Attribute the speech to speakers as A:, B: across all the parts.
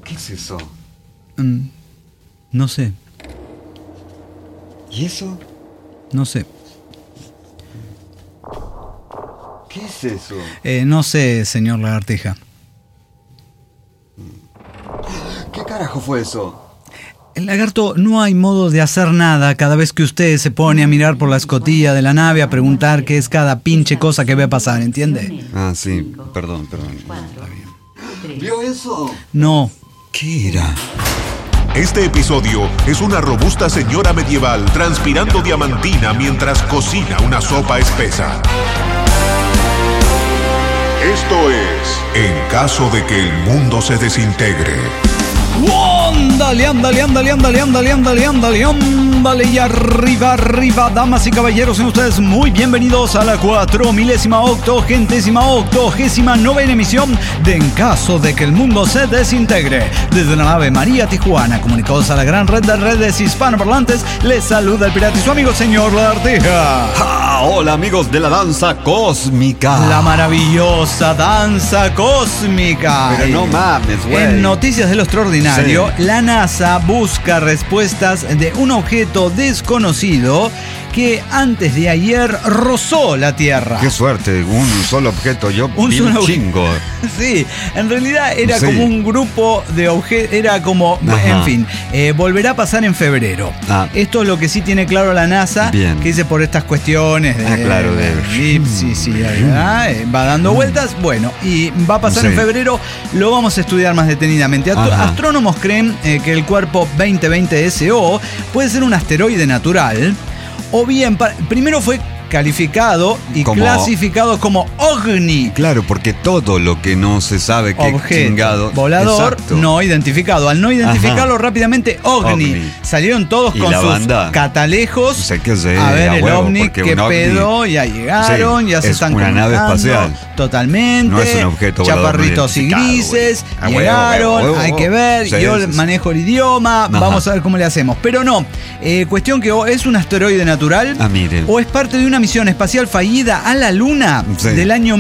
A: ¿Qué es eso?
B: No sé.
A: ¿Y eso?
B: No sé.
A: ¿Qué es eso?
B: No sé, señor Lagartija.
A: ¿Qué carajo fue eso?
B: El lagarto, no hay modo de hacer nada cada vez que usted se pone a mirar por la escotilla de la nave a preguntar qué es cada pinche cosa que ve pasar, ¿entiende?
A: Ah, sí, perdón. ¿Vio eso?
B: No.
A: ¿Qué era?
C: Este episodio es una robusta señora medieval transpirando diamantina mientras cocina una sopa espesa. Esto es En caso de que el mundo se desintegre.
B: Ándale, y arriba, damas y caballeros, sean ustedes muy bienvenidos a la 4.080.9ª emisión de En caso de que el mundo se desintegre. Desde la nave María Tijuana, comunicados a la gran red de redes hispanoparlantes, les saluda el pirata y su amigo señor Lagartija.
A: Hola amigos de la danza cósmica.
B: La maravillosa danza cósmica.
A: Pero no mames, güey.
B: En Noticias de lo Extraordinario, sí. La NASA busca respuestas de un objeto desconocido que antes de ayer rozó la Tierra.
A: Qué suerte, un solo objeto, vi un chingo.
B: Sí, en realidad era como un grupo de objetos, era como, en fin, volverá a pasar en febrero. Esto es lo que sí tiene claro la NASA, que dice por estas cuestiones de va dando vueltas, bueno, y va a pasar en febrero, lo vamos a estudiar más detenidamente. Astrónomos creen que el cuerpo 2020 SO puede ser un asteroide natural, o bien, primero fue calificado y clasificado como OVNI.
A: Claro, porque todo lo que no se sabe que chingado
B: volador no identificado. Al no identificarlo rápidamente, OVNI. Salieron todos con sus catalejos. A ver el OVNI, qué pedo, ya llegaron, ya se están
A: comunicando. Es una nave espacial.
B: Totalmente.
A: No es un objeto
B: chaparritos y grises, llegaron, hay que ver. Yo manejo el idioma, vamos a ver cómo le hacemos. Pero no, cuestión que es un asteroide natural o es parte de una misión espacial fallida a la Luna del año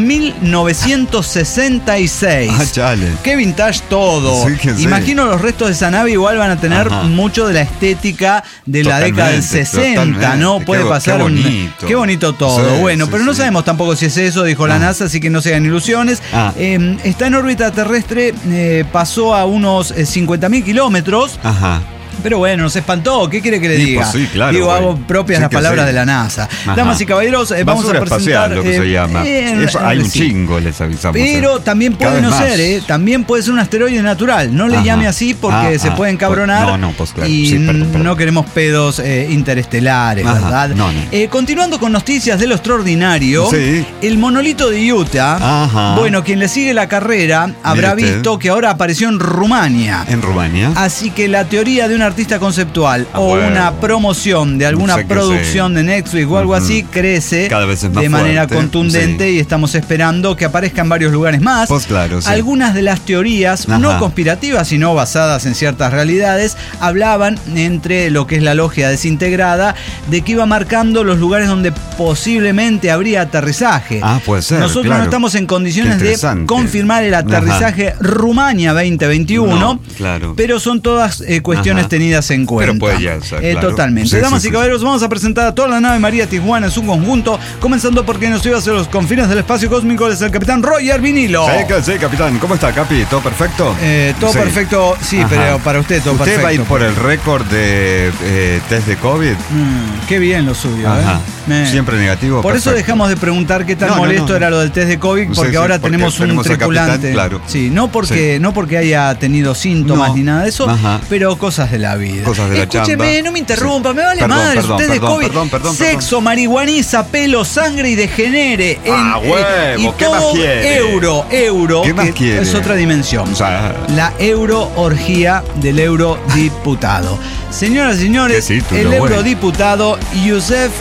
B: 1966. Qué vintage todo. Imagino los restos de esa nave igual van a tener mucho de la estética de la década del 60, ¿no? Puede pasar qué bonito todo. Bueno, pero no sabemos tampoco si es eso, dijo la NASA, así que no se hagan ilusiones. Está en órbita terrestre, pasó a unos 50.000 kilómetros. Pero bueno, nos espantó. ¿Qué quiere que le diga?
A: Pues sí, claro,
B: digo, hago propias las palabras de la NASA. Damas y caballeros, vamos a presentar...
A: espacial, lo que se llama. Hay un chingo, les avisamos.
B: Pero también puede no ser, también puede ser un asteroide natural. No le llame así porque se puede encabronar.
A: Pues claro.
B: Y no queremos pedos interestelares, ¿verdad? Continuando con noticias de lo extraordinario, el monolito de Utah, bueno, quien le sigue la carrera habrá visto que ahora apareció en Rumania.
A: ¿En Rumania?
B: Así que la teoría de un artista conceptual una promoción de alguna producción de Netflix o algo así crece
A: cada vez es más
B: de manera
A: fuerte,
B: contundente y estamos esperando que aparezca en varios lugares más.
A: Pues claro,
B: algunas de las teorías no conspirativas sino basadas en ciertas realidades hablaban, entre lo que es la logia desintegrada, de que iba marcando los lugares donde posiblemente habría aterrizaje.
A: Puede ser.
B: Nosotros no estamos en condiciones de confirmar el aterrizaje Rumania 2021, pero son todas cuestiones tenidas en cuenta.
A: Pero puede ya ser,
B: totalmente. Damas y caballeros, vamos a presentar a toda la nave María Tijuana en su conjunto, comenzando porque nos iba hacia los confines del espacio cósmico. Es el capitán Roger Vinilo.
A: Sí, capitán. ¿Cómo está, Capi? ¿Todo perfecto?
B: Todo perfecto, pero para usted todo perfecto.
A: ¿Usted va a ir por el récord de test de COVID?
B: Qué bien lo suyo,
A: Siempre negativo.
B: Por eso dejamos de preguntar qué tan molesto era lo del test de COVID, porque ahora tenemos un tripulante. Sí, no porque haya tenido síntomas ni nada de eso, pero cosas de la vida. Escúcheme, no me interrumpa, me vale madre. Usted de COVID, sexo, marihuaniza, pelo, sangre y degenere.
A: Huevo,
B: y
A: ¿qué
B: todo
A: más quiere?
B: euro.
A: ¿Qué más quiere?
B: Es otra dimensión. La euroorgía del eurodiputado. Señoras y señores, el eurodiputado Youssef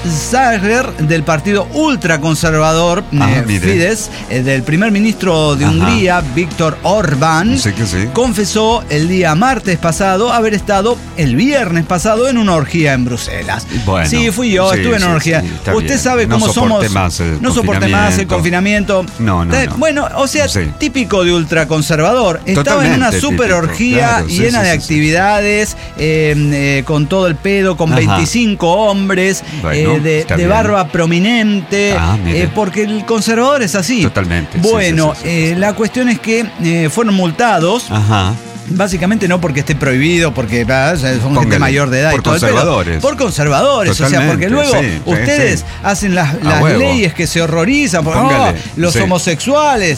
B: Zager del partido ultraconservador Fidesz, del primer ministro de Hungría, Viktor Orbán, confesó el día martes pasado haber estado el viernes pasado en una orgía en Bruselas.
A: Bueno,
B: sí, fui yo, estuve en una orgía. Usted sabe cómo somos. No soporté más el confinamiento.
A: No.
B: Bueno, o sea, típico de ultraconservador. Estaba en una super orgía llena de actividades, con todo el pedo, con 25 hombres, de barba prominente, porque el conservador es así.
A: Totalmente.
B: Bueno, la cuestión es que fueron multados.
A: Ajá.
B: Básicamente no porque esté prohibido, porque son gente mayor de edad
A: por
B: y todo
A: conservadores.
B: el pedo. Por conservadores. Totalmente, o sea, porque luego ustedes hacen las leyes que se horrorizan por los homosexuales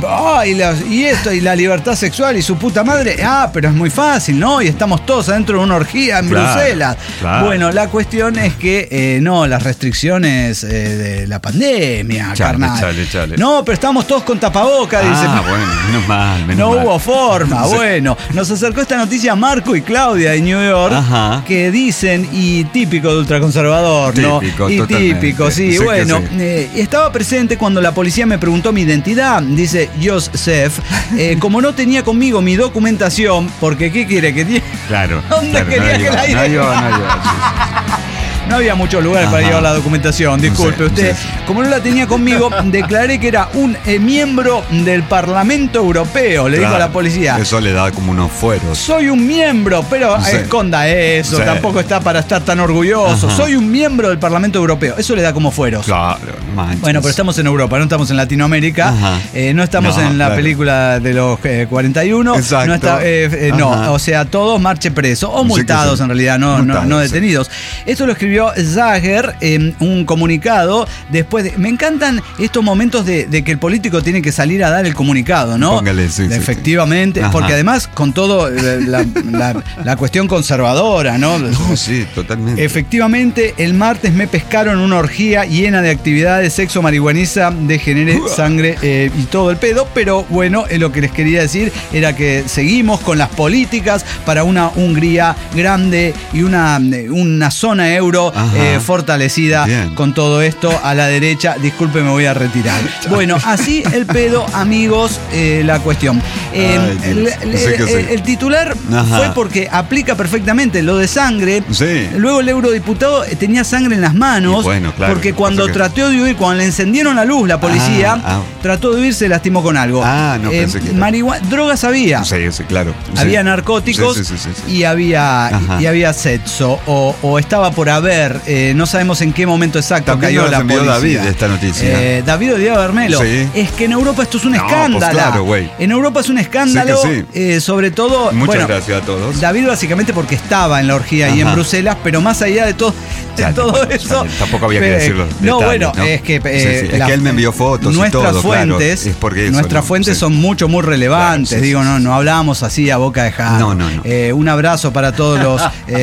B: y esto y la libertad sexual y su puta madre. Pero es muy fácil, ¿no? Y estamos todos adentro de una orgía en Bruselas. Claro. Bueno, la cuestión es que las restricciones de la pandemia, carnal. Chale. No, pero estamos todos con tapabocas, dice.
A: Bueno, menos mal.
B: No hubo forma, bueno. Nos acercó esta noticia Marco y Claudia de New York, que dicen, y típico de ultraconservador, ¿no? Típico, sí. Bueno, estaba presente cuando la policía me preguntó mi identidad, dice Joseph, como no tenía conmigo mi documentación, porque ¿qué quiere que tiene?
A: Claro.
B: ¿Dónde quería que la iba? No había muchos lugares para llevar la documentación, disculpe usted. Como no la tenía conmigo, declaré que era un miembro del Parlamento Europeo, le dijo a la policía.
A: Eso le da como unos fueros.
B: Soy un miembro, pero esconda eso, tampoco está para estar tan orgulloso. Soy un miembro del Parlamento Europeo, eso le da como fueros.
A: Claro, manches.
B: Bueno, pero estamos en Europa, no estamos en Latinoamérica, no estamos en la película de los 41.
A: Exacto.
B: O sea, todos marche preso, o multados en realidad, no detenidos. Esto lo escribió Zager en un comunicado después de... Me encantan estos momentos de que el político tiene que salir a dar el comunicado, ¿no?
A: Póngale,
B: efectivamente, porque además con todo la cuestión conservadora, ¿no?
A: Sí, totalmente.
B: Efectivamente, el martes me pescaron una orgía llena de actividades, sexo, marihuaniza, degenere, sangre y todo el pedo, pero bueno, lo que les quería decir era que seguimos con las políticas para una Hungría grande y una zona euro fortalecida. Bien. Con todo esto a la derecha. Disculpe, me voy a retirar. Bueno, así el pedo, amigos, la cuestión. El titular fue porque aplica perfectamente lo de sangre.
A: Sí.
B: Luego el eurodiputado tenía sangre en las manos, porque cuando trató de huir, cuando le encendieron la luz la policía, trató de huir, se lastimó con algo.
A: Pensé que
B: drogas había.
A: Sí, claro.
B: Había narcóticos y había sexo o estaba por haber. No sabemos en qué momento exacto
A: también
B: cayó la policía.
A: David esta noticia.
B: David Odiado Bermelo.
A: Es
B: que en Europa esto es un escándalo.
A: Pues claro,
B: en Europa es un escándalo. Sobre todo.
A: Muchas gracias a todos.
B: David básicamente porque estaba en la orgía ahí en Bruselas, pero más allá de todo eso.
A: Tampoco había que decirlo.
B: Es que
A: él me envió fotos y todo.
B: Fuentes,
A: es porque
B: nuestras fuentes son muy relevantes. No hablamos así a boca de jarro.
A: No.
B: Un abrazo para todos los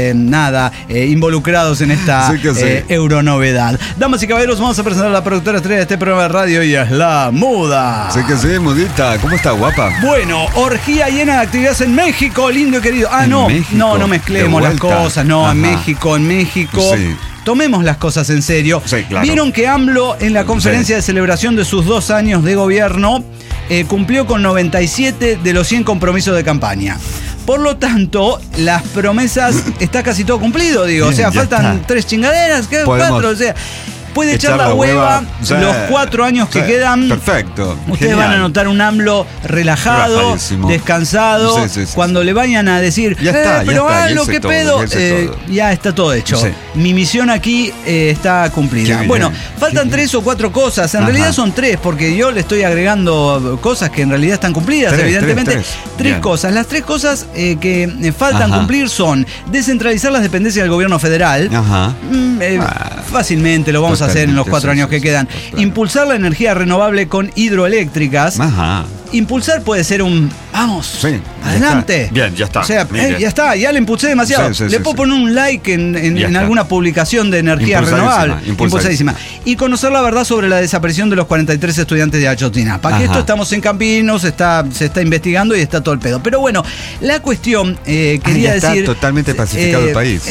B: involucrados en esta euronovedad. Damas y caballeros, vamos a presentar a la productora estrella de este programa de radio y es la Muda.
A: Sí, Mudita. ¿Cómo está, guapa?
B: Bueno, orgía llena de actividades en México, lindo y querido. No mezclemos las cosas. En México. Sí. Tomemos las cosas en serio.
A: Sí, claro.
B: Vieron que AMLO en la conferencia de celebración de sus 2 años de gobierno cumplió con 97 de los 100 compromisos de campaña. Por lo tanto, las promesas está casi todo cumplido, digo. Bien, o sea, faltan 3 chingaderas, 4, o sea... Puede echar la hueva los 4 años que quedan.
A: Perfecto.
B: Ustedes van a notar un AMLO relajado, descansado. Cuando le vayan a decir, pero lo que pedo, ya está todo hecho. Mi misión aquí está cumplida. Bueno, faltan 3 o 4 cosas. En realidad son 3, porque yo le estoy agregando cosas que en realidad están cumplidas. Evidentemente, 3 cosas. Las 3 cosas que faltan cumplir son descentralizar las dependencias del gobierno federal. Fácilmente lo vamos a hacer en los 4 años que quedan. Impulsar la energía renovable con hidroeléctricas. Impulsar puede ser un... Vamos, adelante.
A: Bien, ya está.
B: O sea, ya está, ya le impulsé demasiado. Le puedo poner un like en alguna publicación de energía renovable. Impulsadísima. Y conocer la verdad sobre la desaparición de los 43 estudiantes de Ayotzinapa. Que esto estamos en Campinos, se está investigando y está todo el pedo. Pero bueno, la cuestión, quería decir...
A: Está totalmente pacificado el país.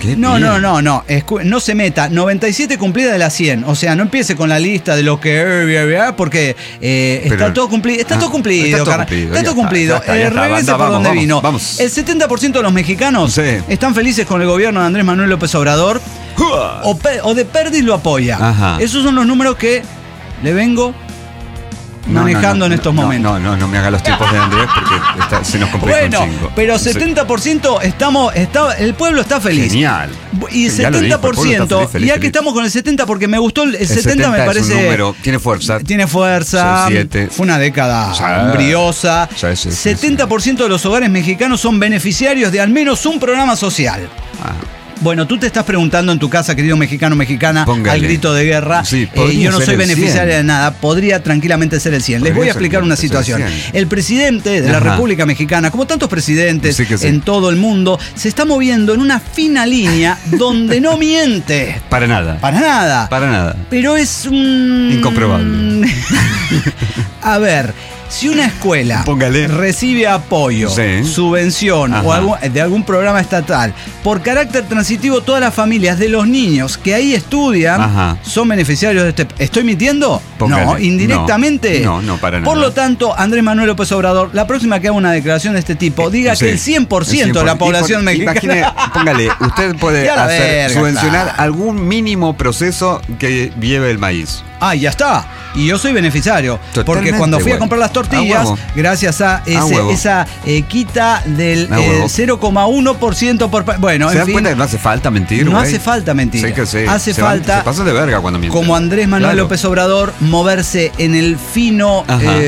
B: No se meta. 97 cumplidas de las 100. O sea, no empiece con la lista de lo que... Porque está todo cumplido. Está todo cumplido. cumplido. Regrese por donde vino.
A: Vamos.
B: El 70% de los mexicanos están felices con el gobierno de Andrés Manuel López Obrador o de perdiz lo apoya.
A: Ajá.
B: Esos son los números que le vengo manejando en estos momentos.
A: No me haga los tiempos de Andrés porque se nos complica un chingo.
B: Pero 70% el pueblo está feliz.
A: Genial.
B: Y 70%, ya que estamos con el 70, porque me gustó el 70 me parece.
A: Es un número, tiene fuerza.
B: Fue una década briosa. 70% de los hogares mexicanos son beneficiarios de al menos un programa social. Bueno, tú te estás preguntando en tu casa, querido mexicano, mexicana, al grito de guerra.
A: Sí,
B: yo no soy beneficiaria de nada, podría tranquilamente ser el 100. Les voy a explicar una situación. El presidente de la República Mexicana, como tantos presidentes en todo el mundo, se está moviendo en una fina línea donde no miente.
A: Para nada.
B: Pero es un...
A: incomprobable.
B: A ver... Si una escuela recibe apoyo, subvención o de algún programa estatal, por carácter transitivo, todas las familias de los niños que ahí estudian son beneficiarios de este... ¿Estoy mintiendo? No, indirectamente.
A: No, para nada.
B: Por lo tanto, Andrés Manuel López Obrador, la próxima que haga una declaración de este tipo, diga que el 100% de la población mexicana...
A: Póngale, usted puede subvencionar algún mínimo proceso que lleve el maíz.
B: Ya está. Y yo soy beneficiario. Porque cuando fui a comprar las tortillas, gracias a esa quita del 0,1% por... Bueno,
A: ¿se dan cuenta que no hace falta mentir?
B: No hace falta mentir. Hace falta...
A: Se pasa de verga cuando mienten.
B: Como Andrés Manuel López Obrador, moverse en el fino...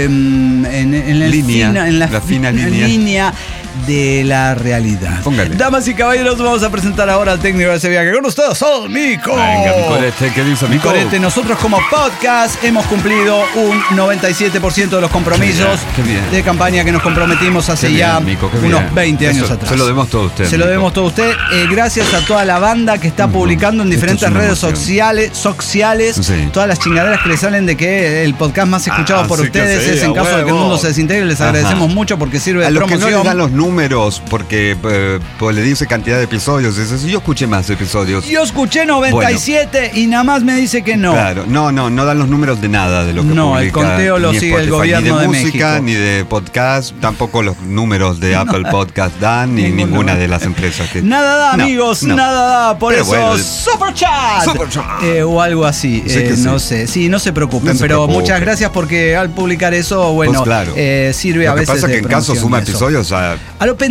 B: en la fina línea de la realidad.
A: Póngale.
B: Damas y caballeros, vamos a presentar ahora al técnico de ese viaje. Con ustedes, Mico.
A: Venga, mi corete, ¿qué dice Mico?
B: Nosotros como podcast hemos cumplido un 97% de los compromisos de campaña que nos comprometimos hace unos 20 años atrás.
A: Se lo debemos todo a usted.
B: Se lo debemos todo a usted. Gracias a toda la banda que está publicando en diferentes redes sociales todas las chingaderas que le salen de que el podcast más escuchado por ustedes es En caso de que el mundo se desintegre. Les agradecemos mucho porque sirve de promoción.
A: A los que no les dan los números porque le dice cantidad de episodios. Yo escuché más episodios.
B: Yo escuché 97 y nada más me dice que no.
A: Claro, no dan los números de nada de lo que publica.
B: No, el conteo lo sigue el gobierno de México.
A: Ni de música, ni de podcast, tampoco los números de Apple Podcast dan, ni ninguna de las empresas.
B: Nada da, amigos, nada da. Por eso, Superchat. O algo así, no sé. Sí, no se preocupen, pero muchas gracias porque al publicar eso, sirve a veces. Lo que pasa es que
A: en caso suma episodios
B: a lo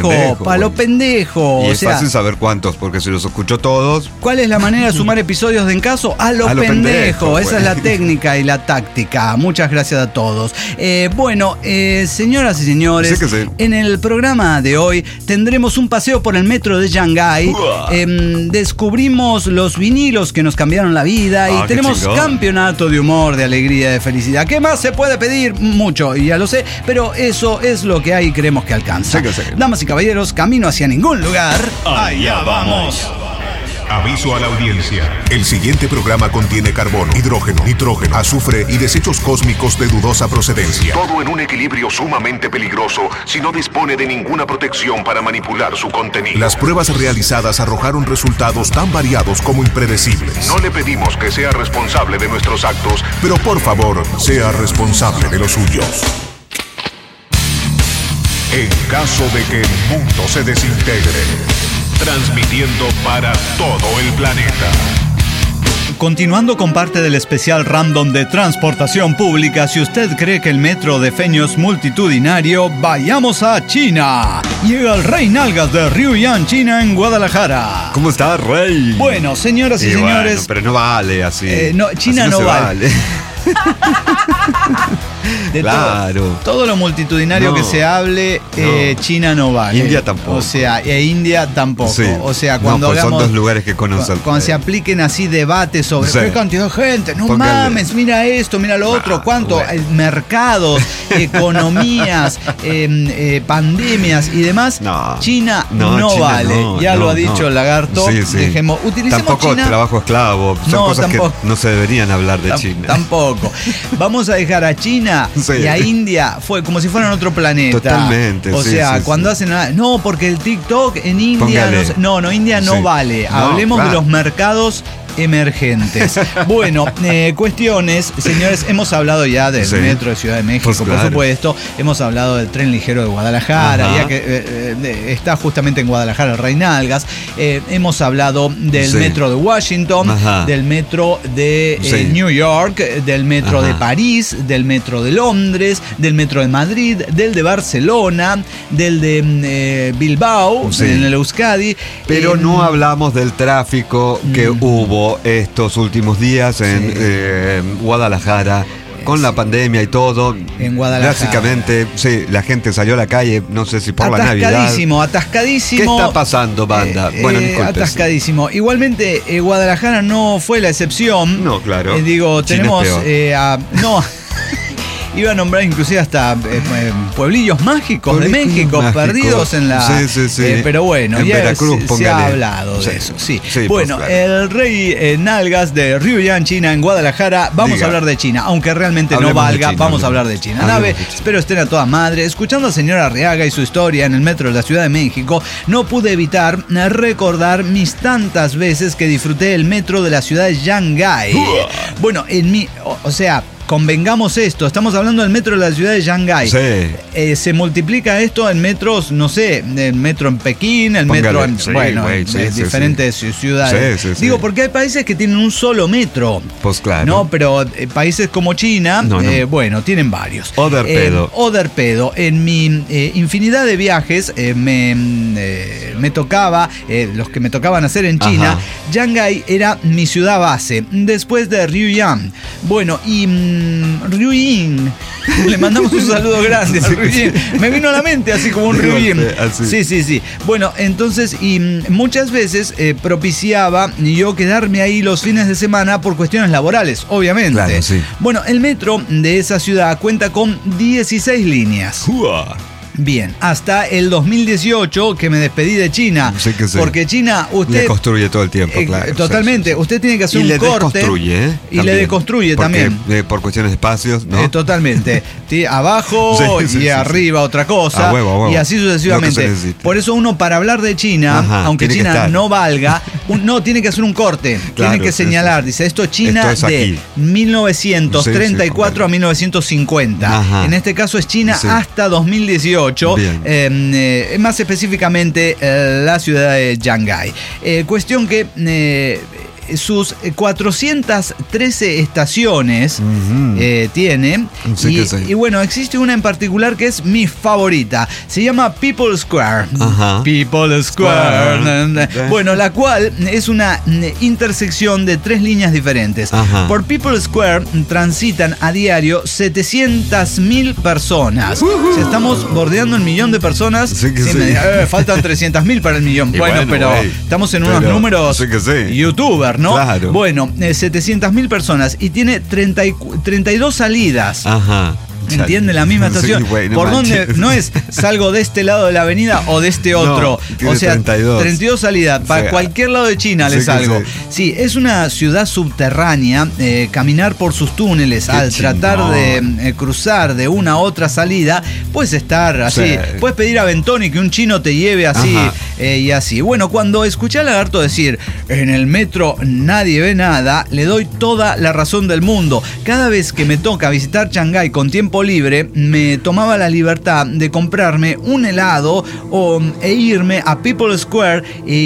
B: pendejo.
A: Y es fácil saber cuántos, porque si los escuchó todos.
B: ¿Cuál es la manera de sumar episodios de En Caso? A lo pendejo. Esa es la técnica y la táctica. Muchas gracias a todos. Señoras y señores, en el programa de hoy tendremos un paseo por el metro de Shanghái. Descubrimos los vinilos que nos cambiaron la vida y tenemos campeonato de humor, de alegría, de felicidad. ¿Qué más se puede pedir? Mucho, y ya lo sé, pero eso es lo que hay y creemos que alcanza. Damas y caballeros, camino hacia ningún lugar.
C: Allá vamos. Aviso a la audiencia. El siguiente programa contiene carbono, hidrógeno, nitrógeno, azufre y desechos cósmicos de dudosa procedencia. Todo en un equilibrio sumamente peligroso si no dispone de ninguna protección para manipular su contenido. Las pruebas realizadas arrojaron resultados tan variados como impredecibles. No le pedimos que sea responsable de nuestros actos, pero por favor, sea responsable de los suyos. En caso de que el mundo se desintegre, transmitiendo para todo el planeta.
B: Continuando con parte del especial random de transportación pública, si usted cree que el metro de Feño es multitudinario, vayamos a China. Llega el Rey Nalgas de Ryuyan, China, en Guadalajara.
A: ¿Cómo está, Rey?
B: Bueno, señoras y señores...
A: Bueno, pero no vale así.
B: China así no vale. Todo lo multitudinario que se hable, China no vale.
A: India tampoco.
B: O sea, India tampoco. Sí. O sea, cuando
A: son dos lugares que conocen.
B: Cuando se apliquen así debates sobre qué cantidad de gente, mames, mira esto, mira lo otro, cuánto, mercados, economías, pandemias y demás, China no vale. Ya lo ha dicho el lagarto. Utilicemos
A: tampoco
B: China.
A: Trabajo esclavo. Son cosas que no se deberían hablar de China.
B: Tampoco. Vamos a dejar a China y a India fue como si fueran otro planeta.
A: Totalmente.
B: O sea, cuando hacen porque el TikTok en India India no vale. Hablemos de los mercados emergentes. Bueno, cuestiones, señores, hemos hablado ya del metro de Ciudad de México, pues por supuesto, hemos hablado del tren ligero de Guadalajara, ya que está justamente en Guadalajara el Reinalgas, hemos hablado del metro de Washington, del metro de New York, del metro de París, del metro de Londres, del metro de Madrid, del de Barcelona, del de Bilbao, en el Euskadi.
A: Pero no hablamos del tráfico que hubo estos últimos días en Guadalajara. Con la pandemia y todo,
B: en Guadalajara.
A: Básicamente, la gente salió a la calle, no sé si por la Navidad.
B: Atascadísimo.
A: ¿Qué está pasando, banda? Bueno,
B: atascadísimo. Igualmente, Guadalajara no fue la excepción.
A: No, claro.
B: Tenemos iba a nombrar inclusive hasta pueblillos mágicos de México perdidos en la... pero bueno, en ya Veracruz, se ha hablado de eso. Bueno, el rey Nalgas de Ryuyan, China, en Guadalajara. Vamos a hablar de China, aunque realmente no valga. Vamos a hablar de China. Espero estén a toda madre. Escuchando al señor Arriaga y su historia en el metro de la Ciudad de México, no pude evitar recordar mis tantas veces que disfruté el metro de la ciudad de Shanghái. Bueno, convengamos esto, estamos hablando del metro de la ciudad de Shanghái. Se multiplica esto en metros, no sé, el metro en Pekín, el metro en diferentes ciudades. Digo, porque hay países que tienen un solo metro.
A: Pues claro.
B: No, pero países como China, tienen varios.
A: Other
B: pedo. En mi infinidad de viajes me tocaba, los que me tocaban hacer en China, Shanghái era mi ciudad base, después de Ryuyan. Bueno, y Ryuyin, le mandamos un saludo grande a Ryuyin. Me vino a la mente así como un Ryuyin. Sí. Bueno, entonces, y muchas veces propiciaba yo quedarme ahí los fines de semana por cuestiones laborales, obviamente.
A: Claro,
B: Bueno, el metro de esa ciudad cuenta con 16 líneas. Bien, hasta el 2018 que me despedí de China. Porque China, usted...
A: Le construye todo el tiempo, claro.
B: Totalmente. Usted tiene que hacer un corte. Y le deconstruye también.
A: Por cuestiones de espacios, ¿no?
B: Totalmente. Abajo y arriba otra cosa. Y así sucesivamente. Por eso uno, para hablar de China, aunque China no valga, tiene que hacer un corte. Tiene que señalar. Dice, esto es China de 1934 a 1950. En este caso es China hasta 2018. Más específicamente la ciudad de Shanghái. Cuestión que sus 413 estaciones tiene. Y bueno, existe una en particular que es mi favorita. Se llama People Square. People Square. Bueno, la cual es una intersección de 3 líneas diferentes. Por People Square transitan a diario 700.000 personas. Estamos bordeando el millón de personas. Faltan 300.000 para el millón. Bueno, pero estamos en unos números youtuber, ¿no?
A: Claro.
B: Bueno, 700.000 personas y tiene 32 salidas. ¿Entiende? La misma estación. ¿Por dónde? No es salgo de este lado de la avenida o de este otro.
A: O sea,
B: 32 salidas. Para cualquier lado de China le salgo. Sí, es una ciudad subterránea. Caminar por sus túneles al tratar de cruzar de una a otra salida, puedes estar así. Puedes pedir a Bentoni que un chino te lleve así y así. Bueno, cuando escuché a Lagarto decir en el metro nadie ve nada, le doy toda la razón del mundo. Cada vez que me toca visitar Shanghái con tiempo libre, me tomaba la libertad de comprarme un helado e irme a People Square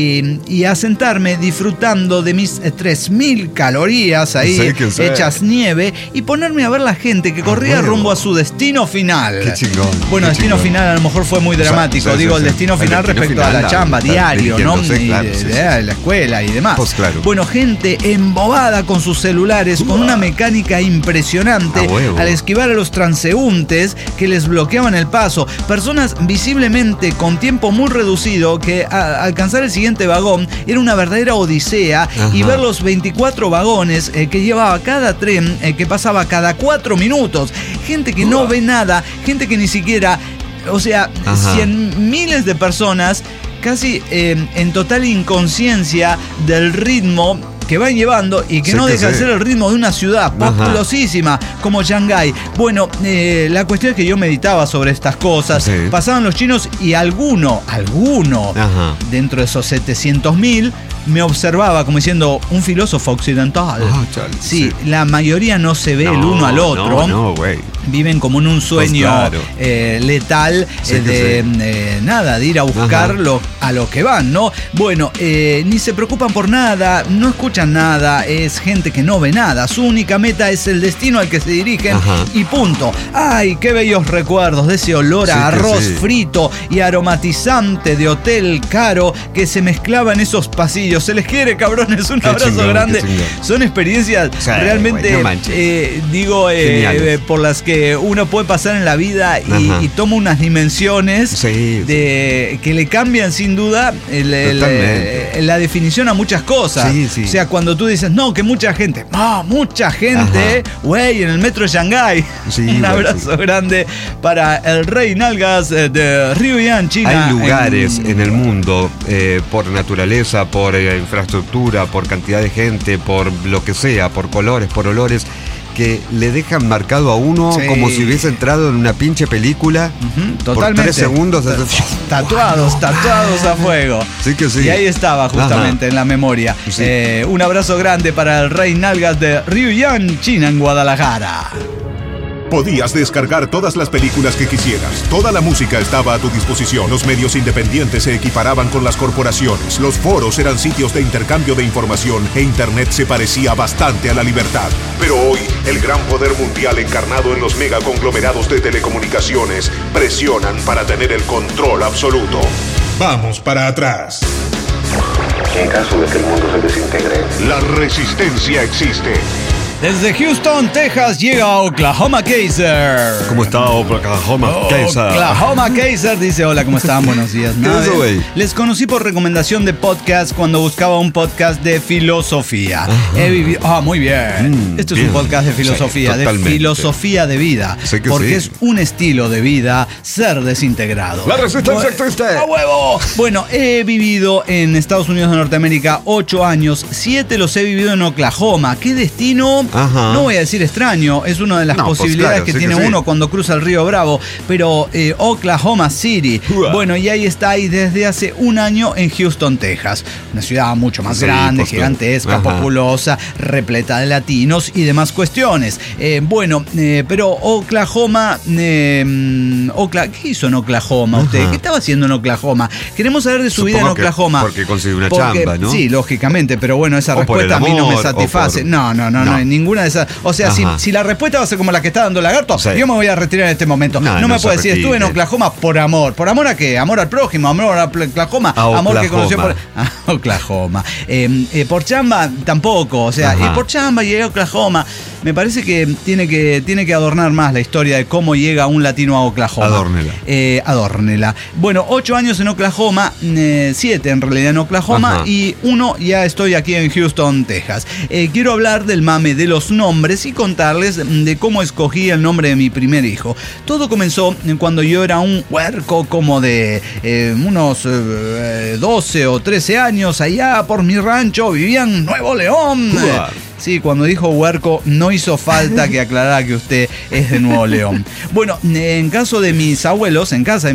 B: y a sentarme disfrutando de mis 3.000 calorías ahí hechas nieve y ponerme a ver la gente que corría rumbo a su destino final.
A: Qué chingón.
B: Bueno, destino final a lo mejor fue muy dramático. El destino final respecto a la chamba, diario, ¿no? De la escuela y demás.
A: Pues claro.
B: Bueno, gente embobada con sus celulares, con una mecánica impresionante al esquivar a los transeúntes que les bloqueaban el paso, personas visiblemente con tiempo muy reducido que alcanzar el siguiente vagón era una verdadera odisea. Y ver los 24 vagones que llevaba cada tren que pasaba cada 4 minutos, gente que no ve nada, gente que ni siquiera, o sea, 100.000 de personas casi en total inconsciencia del ritmo que van llevando y que no deja de ser el ritmo de una ciudad populosísima como Shanghái. Bueno, la cuestión es que yo meditaba sobre estas cosas. Pasaban los chinos y alguno dentro de esos 700.000 me observaba como diciendo, un filósofo occidental. Sí, la mayoría no se ve el uno al otro.
A: No, güey.
B: Viven como en un sueño letal de ir a buscar a lo que van, ¿no? Bueno, ni se preocupan por nada, no escuchan nada, es gente que no ve nada. Su única meta es el destino al que se dirigen y punto. ¡Ay, qué bellos recuerdos de ese olor a arroz frito y aromatizante de hotel caro que se mezclaba en esos pasillos! Se les quiere, cabrones, un abrazo grande. Son experiencias realmente, por las que uno puede pasar en la vida y toma unas dimensiones que le cambian sin duda la definición a muchas cosas. O sea, cuando tú dices, no, que mucha gente, güey, en el metro de Shanghái. Un abrazo grande para el Rey Nalgas de Ryuyan, China.
A: Hay lugares en el mundo, por naturaleza, por infraestructura, por cantidad de gente, por lo que sea, por colores, por olores, que le dejan marcado a uno como si hubiese entrado en una pinche película.
B: Totalmente.
A: Por 3 segundos.
B: Tatuados a fuego.
A: Sí que sí.
B: Y ahí estaba justamente en la memoria. Un abrazo grande para el Rey Nalgas de Ryuyan, China, en Guadalajara.
C: Podías descargar todas las películas que quisieras. Toda la música estaba a tu disposición. Los medios independientes se equiparaban con las corporaciones. Los foros eran sitios de intercambio de información e Internet se parecía bastante a la libertad. Pero hoy, el gran poder mundial encarnado en los megaconglomerados de telecomunicaciones presionan para tener el control absoluto. Vamos para atrás. En caso de que el mundo se desintegre, la resistencia existe.
B: Desde Houston, Texas, llega Oklahoma Kaiser.
A: ¿Cómo está Oklahoma Kaiser?
B: Oklahoma Kaiser dice, hola, ¿cómo están? Buenos días. Les conocí por recomendación de podcast cuando buscaba un podcast de filosofía. He vivido... muy bien. Esto es un podcast de filosofía, de filosofía de vida. Porque es un estilo de vida ser desintegrado.
A: ¡La resistencia existe!
B: ¡A huevo! Bueno, he vivido en Estados Unidos de Norteamérica 8 años. 7 los he vivido en Oklahoma. ¿Qué destino? No voy a decir extraño, es una de las posibilidades que tiene uno cuando cruza el río Bravo, pero Oklahoma City. Bueno, y ahí está, y desde hace 1 año en Houston, Texas. Una ciudad mucho más grande, gigantesca, populosa, repleta de latinos y demás cuestiones. Pero Oklahoma... ¿Qué hizo en Oklahoma usted? ¿Qué estaba haciendo en Oklahoma? Queremos saber de su vida en Oklahoma.
A: Porque consiguió una chamba, ¿no?
B: Sí, lógicamente, pero bueno, esa respuesta a mí no me satisface. No, ninguna de esas. O sea, si la respuesta va a ser como la que está dando Lagarto, yo me voy a retirar en este momento. No me puede decir, estuve en Oklahoma por amor. ¿Por amor a qué? ¿Amor al prójimo? ¿Amor a Oklahoma? ¿Amor que conoció por Oklahoma? Por chamba tampoco. O sea, por chamba llegué a Oklahoma. Me parece que tiene que adornar más la historia de cómo llega un latino a Oklahoma. Adórnela. Bueno, 8 años en Oklahoma, 7 en realidad en Oklahoma, y 1 ya estoy aquí en Houston, Texas. Quiero hablar del mame de los nombres y contarles de cómo escogí el nombre de mi primer hijo. Todo comenzó cuando yo era un huerco como de unos 12 o 13 años. Allá por mi rancho vivía en Nuevo León. Sí, cuando dijo huerco no hizo falta que aclarara que usted es de Nuevo León. Bueno, en casa de mis abuelos,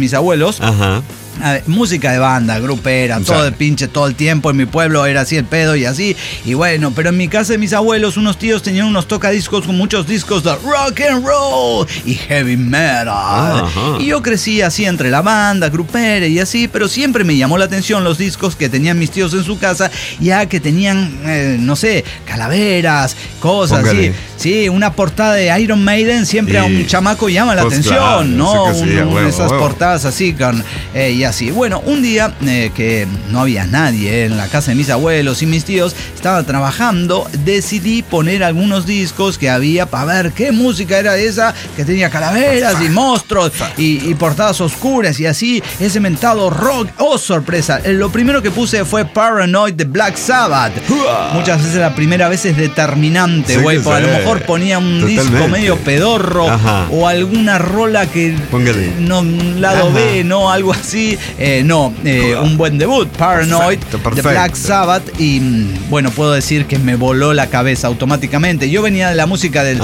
B: música de banda, grupera, todo el tiempo. En mi pueblo era así el pedo y así. Y bueno, pero en mi casa de mis abuelos, unos tíos tenían unos tocadiscos con muchos discos de rock and roll y heavy metal. Y yo crecí así entre la banda, grupera y así, pero siempre me llamó la atención los discos que tenían mis tíos en su casa, ya que tenían, no sé, calaveras, cosas así. Sí, una portada de Iron Maiden siempre a un chamaco llama la atención, ¿no? Esas portadas así con... y así. Bueno, un día que no había nadie en la casa de mis abuelos y mis tíos, estaba trabajando, decidí poner algunos discos que había para ver qué música era esa, que tenía calaveras y monstruos y portadas oscuras y así, ese mentado rock. ¡Oh, sorpresa! Lo primero que puse fue Paranoid de Black Sabbath. Muchas veces la primera vez es determinante, güey, porque a lo mejor ponía un disco medio pedorro o alguna rola que no, lado B, ¿no? Algo así. Un buen debut, Paranoid, de Black Sabbath. Y bueno, puedo decir que me voló la cabeza automáticamente. Yo venía de la música del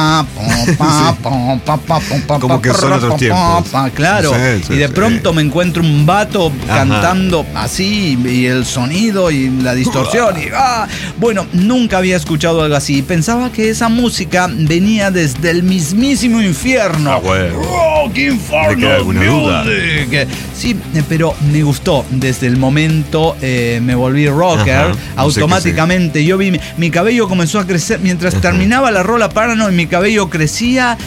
A: como que son otros tiempos.
B: Claro, y de pronto me encuentro un vato cantando así, y el sonido y la distorsión. Y, bueno, nunca había escuchado algo así. Pensaba que esa música venía desde el mismísimo infierno. ¡Qué infierno!
A: ¿Alguna duda?
B: Sí, pero me gustó. Desde el momento me volví rocker. Automáticamente yo vi mi cabello comenzó a crecer. Mientras terminaba la rola Paranoid, mi cabello crecía.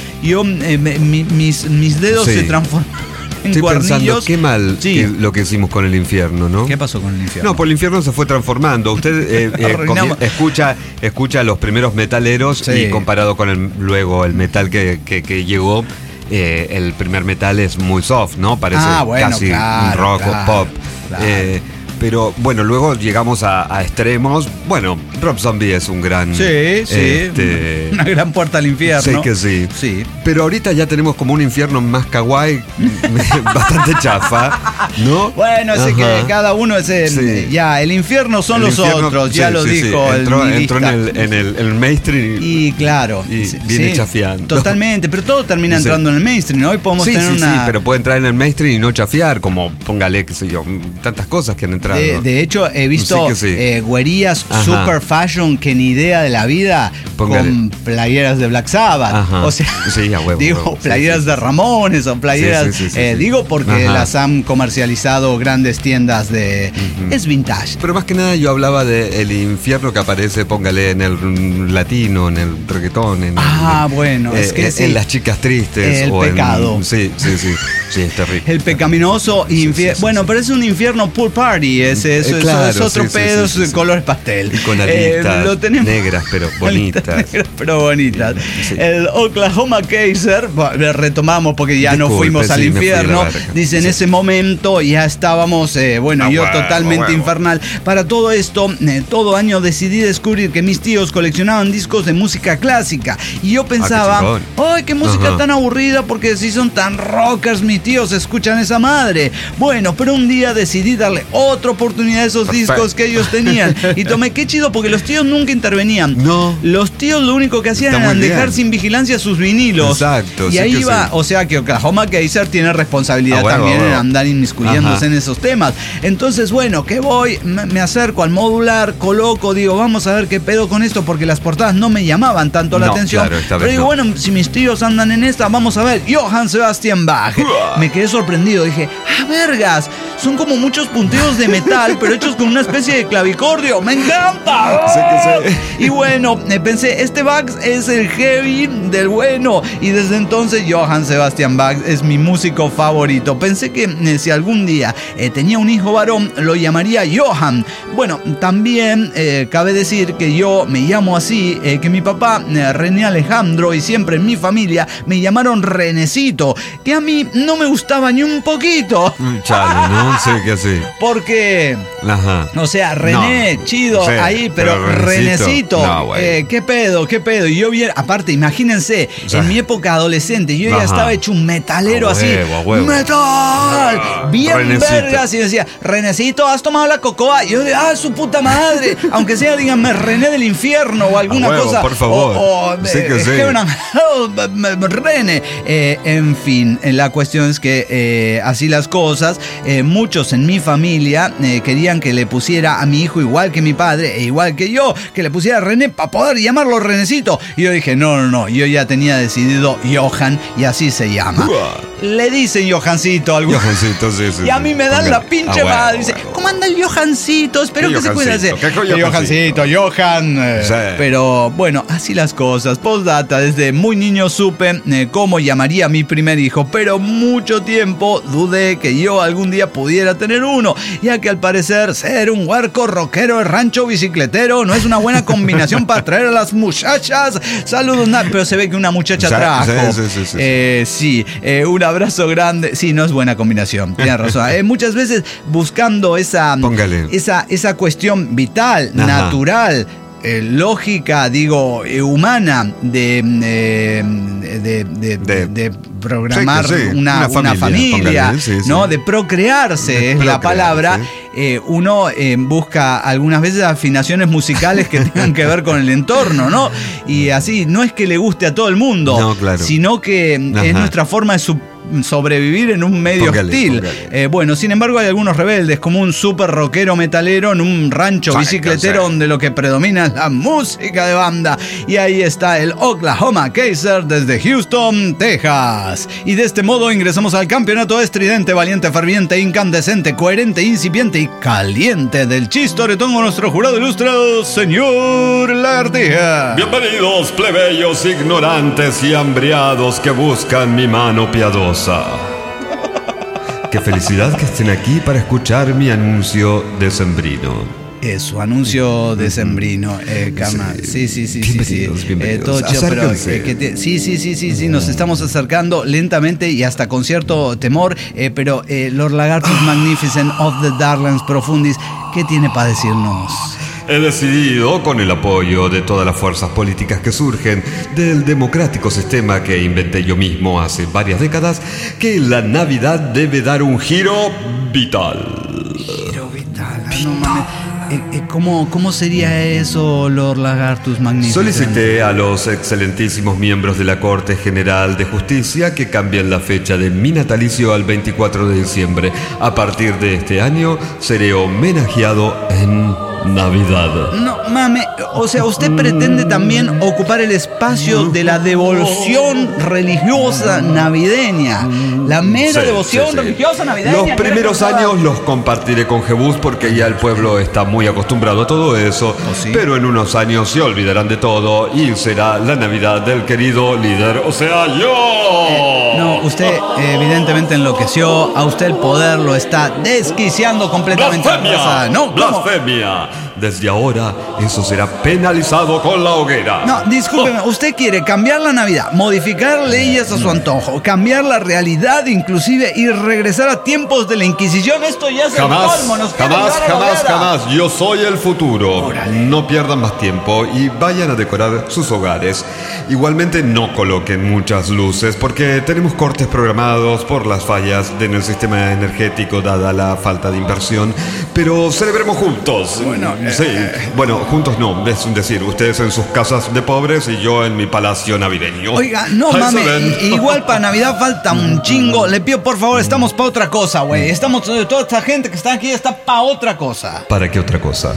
B: Mis dedos se transformaban en cuernillos.
A: Pensando, qué mal lo que hicimos con el infierno, ¿no?
B: ¿Qué pasó con el infierno?
A: No, por el infierno se fue transformando. Usted escucha los primeros metaleros y comparado con luego el metal que llegó, el primer metal es muy soft, ¿no? Parece casi un rock o pop. Claro. Pero bueno, luego llegamos a extremos. Bueno, Rob Zombie es un gran...
B: una gran puerta al infierno.
A: Sí que sí. Pero ahorita ya tenemos como un infierno más kawaii, bastante chafa, ¿no?
B: Bueno, es que cada uno es el infierno son los otros, ya lo dijo el
A: entró en el mainstream
B: y claro.
A: Y viene chafiando.
B: Totalmente, pero todo termina entrando en el mainstream. Hoy podemos tener una...
A: Sí, pero puede entrar en el mainstream y no chafiar, como póngale, qué sé yo, tantas cosas que han entrado.
B: De hecho, he visto güerías super fashion que ni idea de la vida con playeras de Black Sabbath. O sea, playeras de Ramones o playeras... digo porque las han comercializado grandes tiendas de... Es vintage.
A: Pero más que nada yo hablaba del infierno que aparece, póngale, en el latino, en el reggaetón.
B: Es que
A: en las chicas tristes.
B: El pecado.
A: Sí, es terrible.
B: El pecaminoso infierno. Bueno, pero es un infierno pool party. Eso es otro pedo, colores pastel.
A: Y con alitas negras, pero bonitas.
B: El Oklahoma Kaiser, retomamos porque ya no fuimos al infierno. Dice, en ese momento ya estábamos, totalmente infernal. Para todo esto, todo año decidí descubrir que mis tíos coleccionaban discos de música clásica. Y yo pensaba, ¡ay, qué música tan aburrida! Porque si son tan rockers, mis tíos escuchan esa madre. Bueno, pero un día decidí darle otra oportunidad a esos discos que ellos tenían. Y tomé, qué chido, porque los tíos nunca intervenían.
A: No.
B: Los tíos lo único que hacían era dejar sin vigilancia sus vinilos.
A: Exacto.
B: Y ahí iba, o sea que Oklahoma Kaiser tiene responsabilidad también en andar inmiscuyéndose en esos temas. Entonces, bueno, ¿qué voy? Me acerco al modular, coloco, digo, vamos a ver qué pedo con esto, porque las portadas no me llamaban tanto la atención. Pero digo, bueno, si mis tíos andan en esta, vamos a ver. Johann Sebastian Bach. Me quedé sorprendido, dije, vergas, son como muchos punteos de metal, pero hechos con una especie de clavicordio. ¡Me encanta! Y bueno, pensé, este Bach es el heavy del bueno. Y desde entonces Johann Sebastian Bach es mi músico favorito. Pensé que si algún día tenía un hijo varón, lo llamaría Johann. Bueno, también cabe decir que yo me llamo así, que mi papá, René Alejandro, y siempre en mi familia me llamaron Renecito, que a mí no me gustaba ni un poquito.
A: Chale, ¿no? Sí, que sí.
B: Porque... O sea, René, chido, ahí, pero Renecito, ¿qué pedo? Y yo bien, aparte, imagínense, en mi época adolescente, yo ya estaba hecho un metalero así. ¡Metal! Bien Renecito. Vergas. Y decía, Renecito, ¿has tomado la cocoa? Y yo decía, su puta madre. Aunque sea, díganme, René del infierno o alguna cosa.
A: Por favor.
B: René. En fin, la cuestión es que así las cosas. Muchos en mi familia querían que le pusiera a mi hijo igual que mi padre e igual que yo, que le pusiera René para poder llamarlo Renecito. Y yo dije, no, yo ya tenía decidido Johann y así se llama. Le dicen Johancito algo.
A: Johancito, sí.
B: Y a mí me dan la pinche madre. Dice, ¿cómo anda el Johancito? Espero que se pueda hacer. Johancito, Johann. Pero bueno, así las cosas. Postdata, desde muy niño supe cómo llamaría a mi primer hijo, pero mucho tiempo dudé que yo algún día pudiera tener uno, ya que al parecer ser un huerco rockero de rancho bicicletero no es una buena combinación para atraer a las muchachas. Saludos, pero se ve que una muchacha trajo. Sí, un abrazo grande. Sí, no es buena combinación, tienes razón. Muchas veces buscando esa cuestión vital, natural, lógica, digo, humana, de de programar una familia, ¿no? De procrearse, es la palabra. Uno busca algunas veces afinaciones musicales que tengan que ver con el entorno, ¿no? Y así, no es que le guste a todo el mundo, sino que es nuestra forma de sobrevivir en un medio hostil. Bueno, sin embargo hay algunos rebeldes, como un super rockero metalero en un rancho bicicletero donde lo que predomina es la música de banda. Y ahí está el Oklahoma Kaiser desde Houston, Texas. Y de este modo ingresamos al campeonato estridente, valiente, ferviente, incandescente, coherente, incipiente y caliente del chistoretón con nuestro jurado ilustrado, señor Lagartija.
A: Bienvenidos, plebeyos ignorantes y hambriados que buscan mi mano piadosa. Qué felicidad que estén aquí para escuchar mi anuncio decembrino.
B: Su anuncio decembrino, Cama. Sí.
A: Bienvenidos.
B: Tocho, pero sí, nos estamos acercando lentamente y hasta con cierto temor, pero Lord Lagartus Magnificent of the Darklands Profundis, ¿qué tiene para decirnos?
A: He decidido, con el apoyo de todas las fuerzas políticas que surgen del democrático sistema que inventé yo mismo hace varias décadas, que la Navidad debe dar un giro vital.
B: Giro vital. No mames. ¿Cómo sería eso, Lord Lagartus Magnificent?
A: Solicité a los excelentísimos miembros de la Corte General de Justicia que cambien la fecha de mi natalicio al 24 de diciembre. A partir de este año seré homenajeado en Navidad.
B: No, mame, o sea, usted pretende también ocupar el espacio de la devoción religiosa navideña. La mera devoción religiosa navideña.
A: Los primeros años los compartiré con Jebus porque ya el pueblo está muy acostumbrado a todo eso. Pero en unos años se olvidarán de todo y será la Navidad del querido líder, o sea, yo.
B: No, usted evidentemente enloqueció. A usted el poder lo está desquiciando completamente.
A: ¡Blasfemia!
B: No,
A: ¡Blasfemia! Desde ahora, eso será penalizado con la hoguera.
B: No, discúlpeme, usted quiere cambiar la Navidad, modificar leyes a su antojo, cambiar la realidad inclusive y regresar a tiempos de la Inquisición. Esto ya es
A: jamás. Yo soy el futuro. Órale. No pierdan más tiempo y vayan a decorar sus hogares. Igualmente no coloquen muchas luces porque tenemos cortes programados por las fallas en el sistema energético dada la falta de inversión. Pero celebremos juntos. Bueno, juntos no, es un decir, ustedes en sus casas de pobres y yo en mi palacio navideño.
B: Oiga, no mames, igual para Navidad falta un chingo. Le pido por favor, estamos para otra cosa, güey. Estamos, toda esta gente que está aquí está para otra cosa.
A: ¿Para qué otra cosa?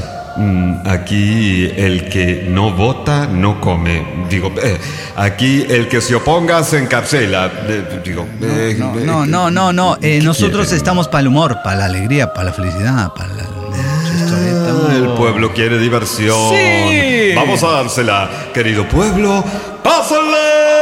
A: Aquí el que no vota no come. Aquí el que se oponga se encarcela.
B: No. Nosotros estamos para el humor, para la alegría, para la felicidad, para la historieta.
A: El pueblo quiere diversión.
B: Sí.
A: Vamos a dársela, querido pueblo. ¡Pásenle!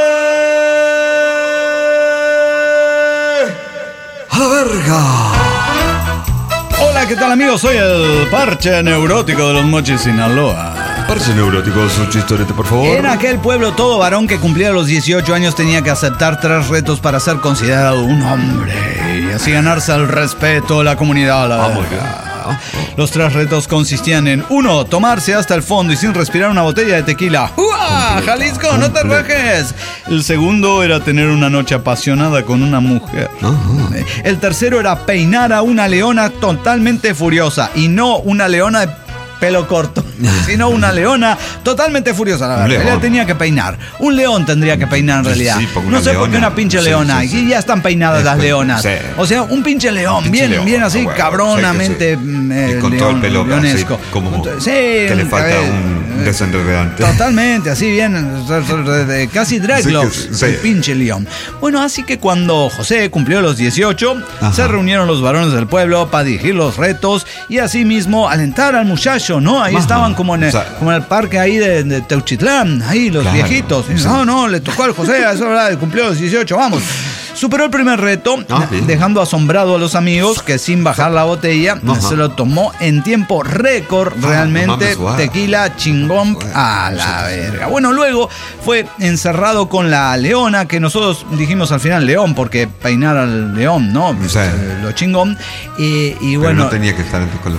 A: ¡A la verga!
B: Hola, ¿qué tal amigos? Soy el parche neurótico de los Mochis, Sinaloa.
A: Parche neurótico, su chistorete, por favor.
B: En aquel pueblo, todo varón que cumplía los 18 años tenía que aceptar 3 retos para ser considerado un hombre y así ganarse el respeto de la comunidad.
A: Muy bien.
B: Los 3 retos consistían en 1. Tomarse hasta el fondo y sin respirar una botella de tequila. ¡Uah! ¡Jalisco, no te rajes! El segundo era tener una noche apasionada con una mujer. El tercero era peinar a una leona totalmente furiosa y no una leona de pelo corto, sino una leona totalmente furiosa. La verdad, ella tenía que peinar. Un león tendría que peinar en realidad. No sé por qué una pinche leona. Y ya están peinadas las leonas. O sea, un pinche león, bien así, cabronamente.
A: Y con todo el pelo leonesco. Así, como que le falta un desenredante.
B: Totalmente, así bien, casi dreadlocks, el pinche león. Bueno, así que cuando José cumplió los 18, se reunieron los varones del pueblo para dirigir los retos y así mismo alentar al muchacho, ¿no? Ahí estaban como en el parque ahí de Teuchitlán, ahí los viejitos. No, le tocó al José, eso es verdad, cumplió los 18, vamos. Superó el primer reto, dejando asombrado a los amigos que sin bajar la botella se lo tomó en tiempo récord. Realmente tequila chingón a la verga. Bueno, luego fue encerrado con la leona, que nosotros dijimos al final león, porque peinar al león, ¿no? Sí. Lo chingón. Y bueno,
A: no tenía que estar antes con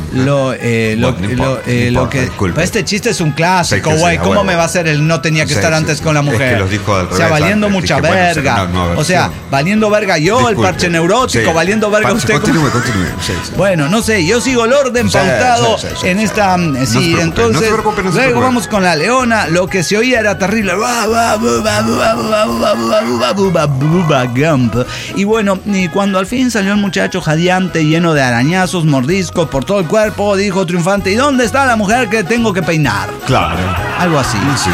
A: la mujer.
B: Este chiste es un clásico, güey. ¿Cómo me va a hacer el no tenía que estar antes con la mujer?
A: Es que los dijo al revés,
B: o sea, valiendo mucha verga. O sea, valiendo verga yo, el parche neurótico, valiendo verga usted.
A: Continúe.
B: Bueno, no sé, yo sigo el orden pautado en esta. Sí, entonces. Luego vamos con la leona. Lo que se oía era terrible. Y bueno, y cuando al fin salió el muchacho jadeante, lleno de arañazos, mordiscos por todo el cuerpo, dijo triunfante: ¿y dónde está la mujer que tengo que peinar?
A: Claro.
B: Algo así.
A: Sí.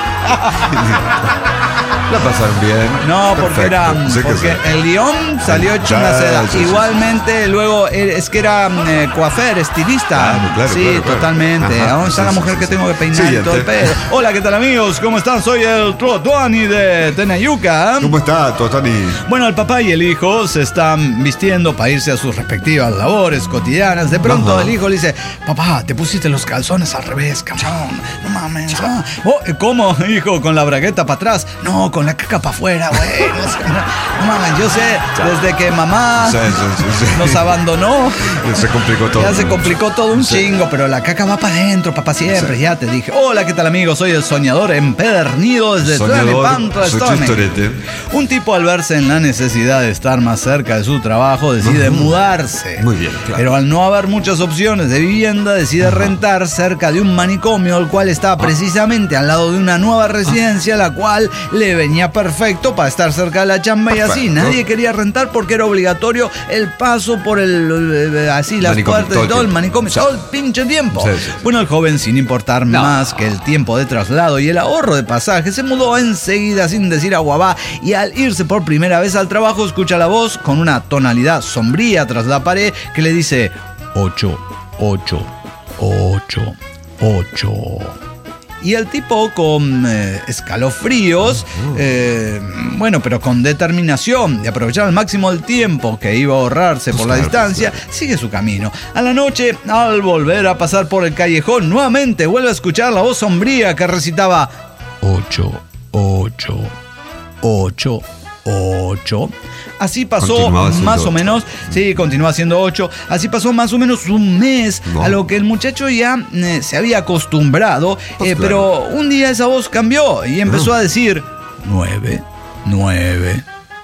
A: La pasaron bien.
B: No, porque porque el león salió hecho una seda. Igualmente, luego es que era coafer, estilista.
A: Claro,
B: sí, totalmente. ¿Dónde está la mujer que tengo que peinar y todo el pedo? Hola, ¿qué tal, amigos? ¿Cómo están? Soy el Tuani de Tenayuca.
A: ¿Cómo está, Tuani?
B: Bueno, el papá y el hijo se están vistiendo para irse a sus respectivas labores cotidianas. De pronto el hijo le dice: papá, te pusiste los calzones al revés, cabrón. No mames. ¿Cómo, hijo? ¿Con la bragueta para atrás? No, con la caca para afuera, güey. No mames, yo sé, desde que mamá nos abandonó,
A: se complicó todo.
B: Ya se complicó todo un chingo, pero la caca va para adentro, papá, siempre. Ya te dije. Hola, ¿qué tal, amigos? Soy el soñador empedernido desde Tlalnepantla. Un tipo, al verse en la necesidad de estar más cerca de su trabajo, decide mudarse.
A: Muy bien, claro.
B: Pero al no haber muchas opciones de vivienda, decide rentar cerca de un manicomio, el cual estaba precisamente al lado de una nueva residencia, la cual le venía perfecto para estar cerca de la chamba. Y así nadie quería rentar porque era obligatorio el paso por las puertas de todo el manicomio, todo el pinche tiempo. Bueno, el joven, sin importar más que el tiempo de traslado y el ahorro de pasaje, se mudó enseguida sin decir aguabá, y al irse por primera vez al trabajo escucha la voz con una tonalidad sombría tras la pared que le dice: 8, 8, 8, 8. Y el tipo, con escalofríos, bueno, pero con determinación de aprovechar al máximo el tiempo que iba a ahorrarse por la distancia, sigue su camino. A la noche, al volver a pasar por el callejón, nuevamente vuelve a escuchar la voz sombría que recitaba: 8, 8, 8, 8. Así pasó más o menos, continúa siendo 8. Así pasó más o menos un mes, a lo que el muchacho ya se había acostumbrado. Pero un día esa voz cambió y empezó a decir: 9, 9,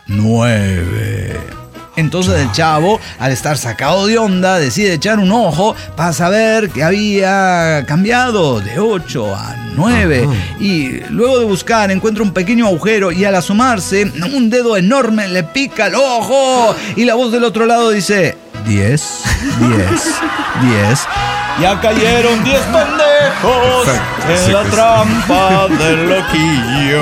B: 9. Entonces el chavo, al estar sacado de onda, decide echar un ojo para saber que había cambiado de 8 a 9. Y luego de buscar, encuentra un pequeño agujero y al asomarse, un dedo enorme le pica el ojo. Y la voz del otro lado dice: 10, 10, 10. Ya cayeron 10 pendejos en la trampa del loquillo.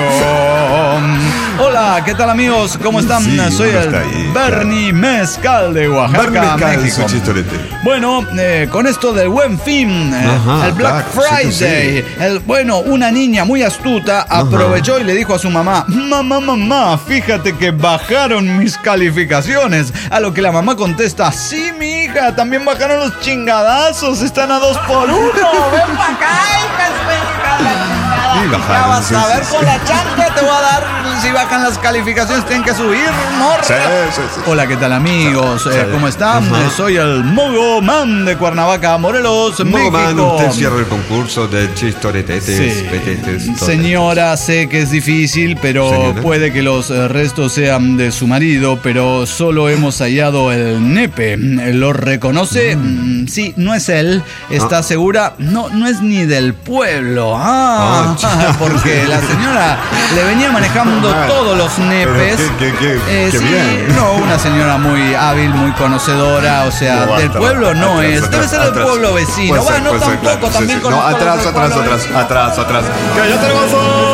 B: Hola, ¿qué tal, amigos? ¿Cómo están? Soy el Bernie Mezcal de Oaxaca, México. Bueno, con esto del Buen Fin, el Black Friday, una niña muy astuta aprovechó y le dijo a su mamá: mamá, fíjate que bajaron mis calificaciones. A lo que la mamá contesta: sí, mi hija, también bajaron los chingadazos, están a 2 por 1. Ven para acá, ya vas a ver, con la chancla te voy a dar. Si bajan las calificaciones, tienen que subir, morra. Sí. Hola, ¿qué tal, amigos? ¿Cómo están? Soy el Mogo Man de Cuernavaca, Morelos, México.
A: Man, usted cierra el concurso de chistoretetes, petetes.
B: Señora, sé que es difícil, pero puede que los restos sean de su marido, pero solo hemos hallado el nepe. ¿Lo reconoce? Sí, no es él. ¿Está segura? No es ni del pueblo. Porque la señora le venía manejando todos los nepes.
A: Qué bien.
B: No, una señora muy hábil, muy conocedora. O sea, del pueblo no es. Debe ser del pueblo vecino. Bueno, tampoco, también conozco.
A: No, atrás. Que ya tenemos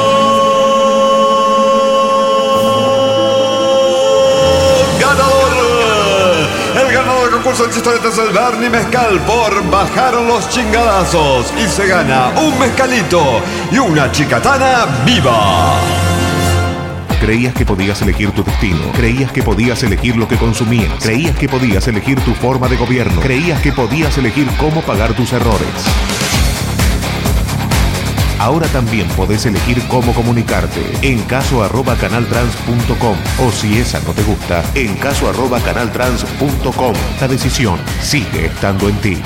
A: el ganador del concurso de chistoretes, el Bernie Mezcal, por Bajaron los Chingadazos, y se gana un mezcalito y una chicatana viva.
C: Creías que podías elegir tu destino. Creías que podías elegir lo que consumías. Creías que podías elegir tu forma de gobierno. Creías que podías elegir cómo pagar tus errores. Ahora también podés elegir cómo comunicarte en caso@canaltrans.com o si esa no te gusta, en caso@canaltrans.com. La decisión sigue estando en ti.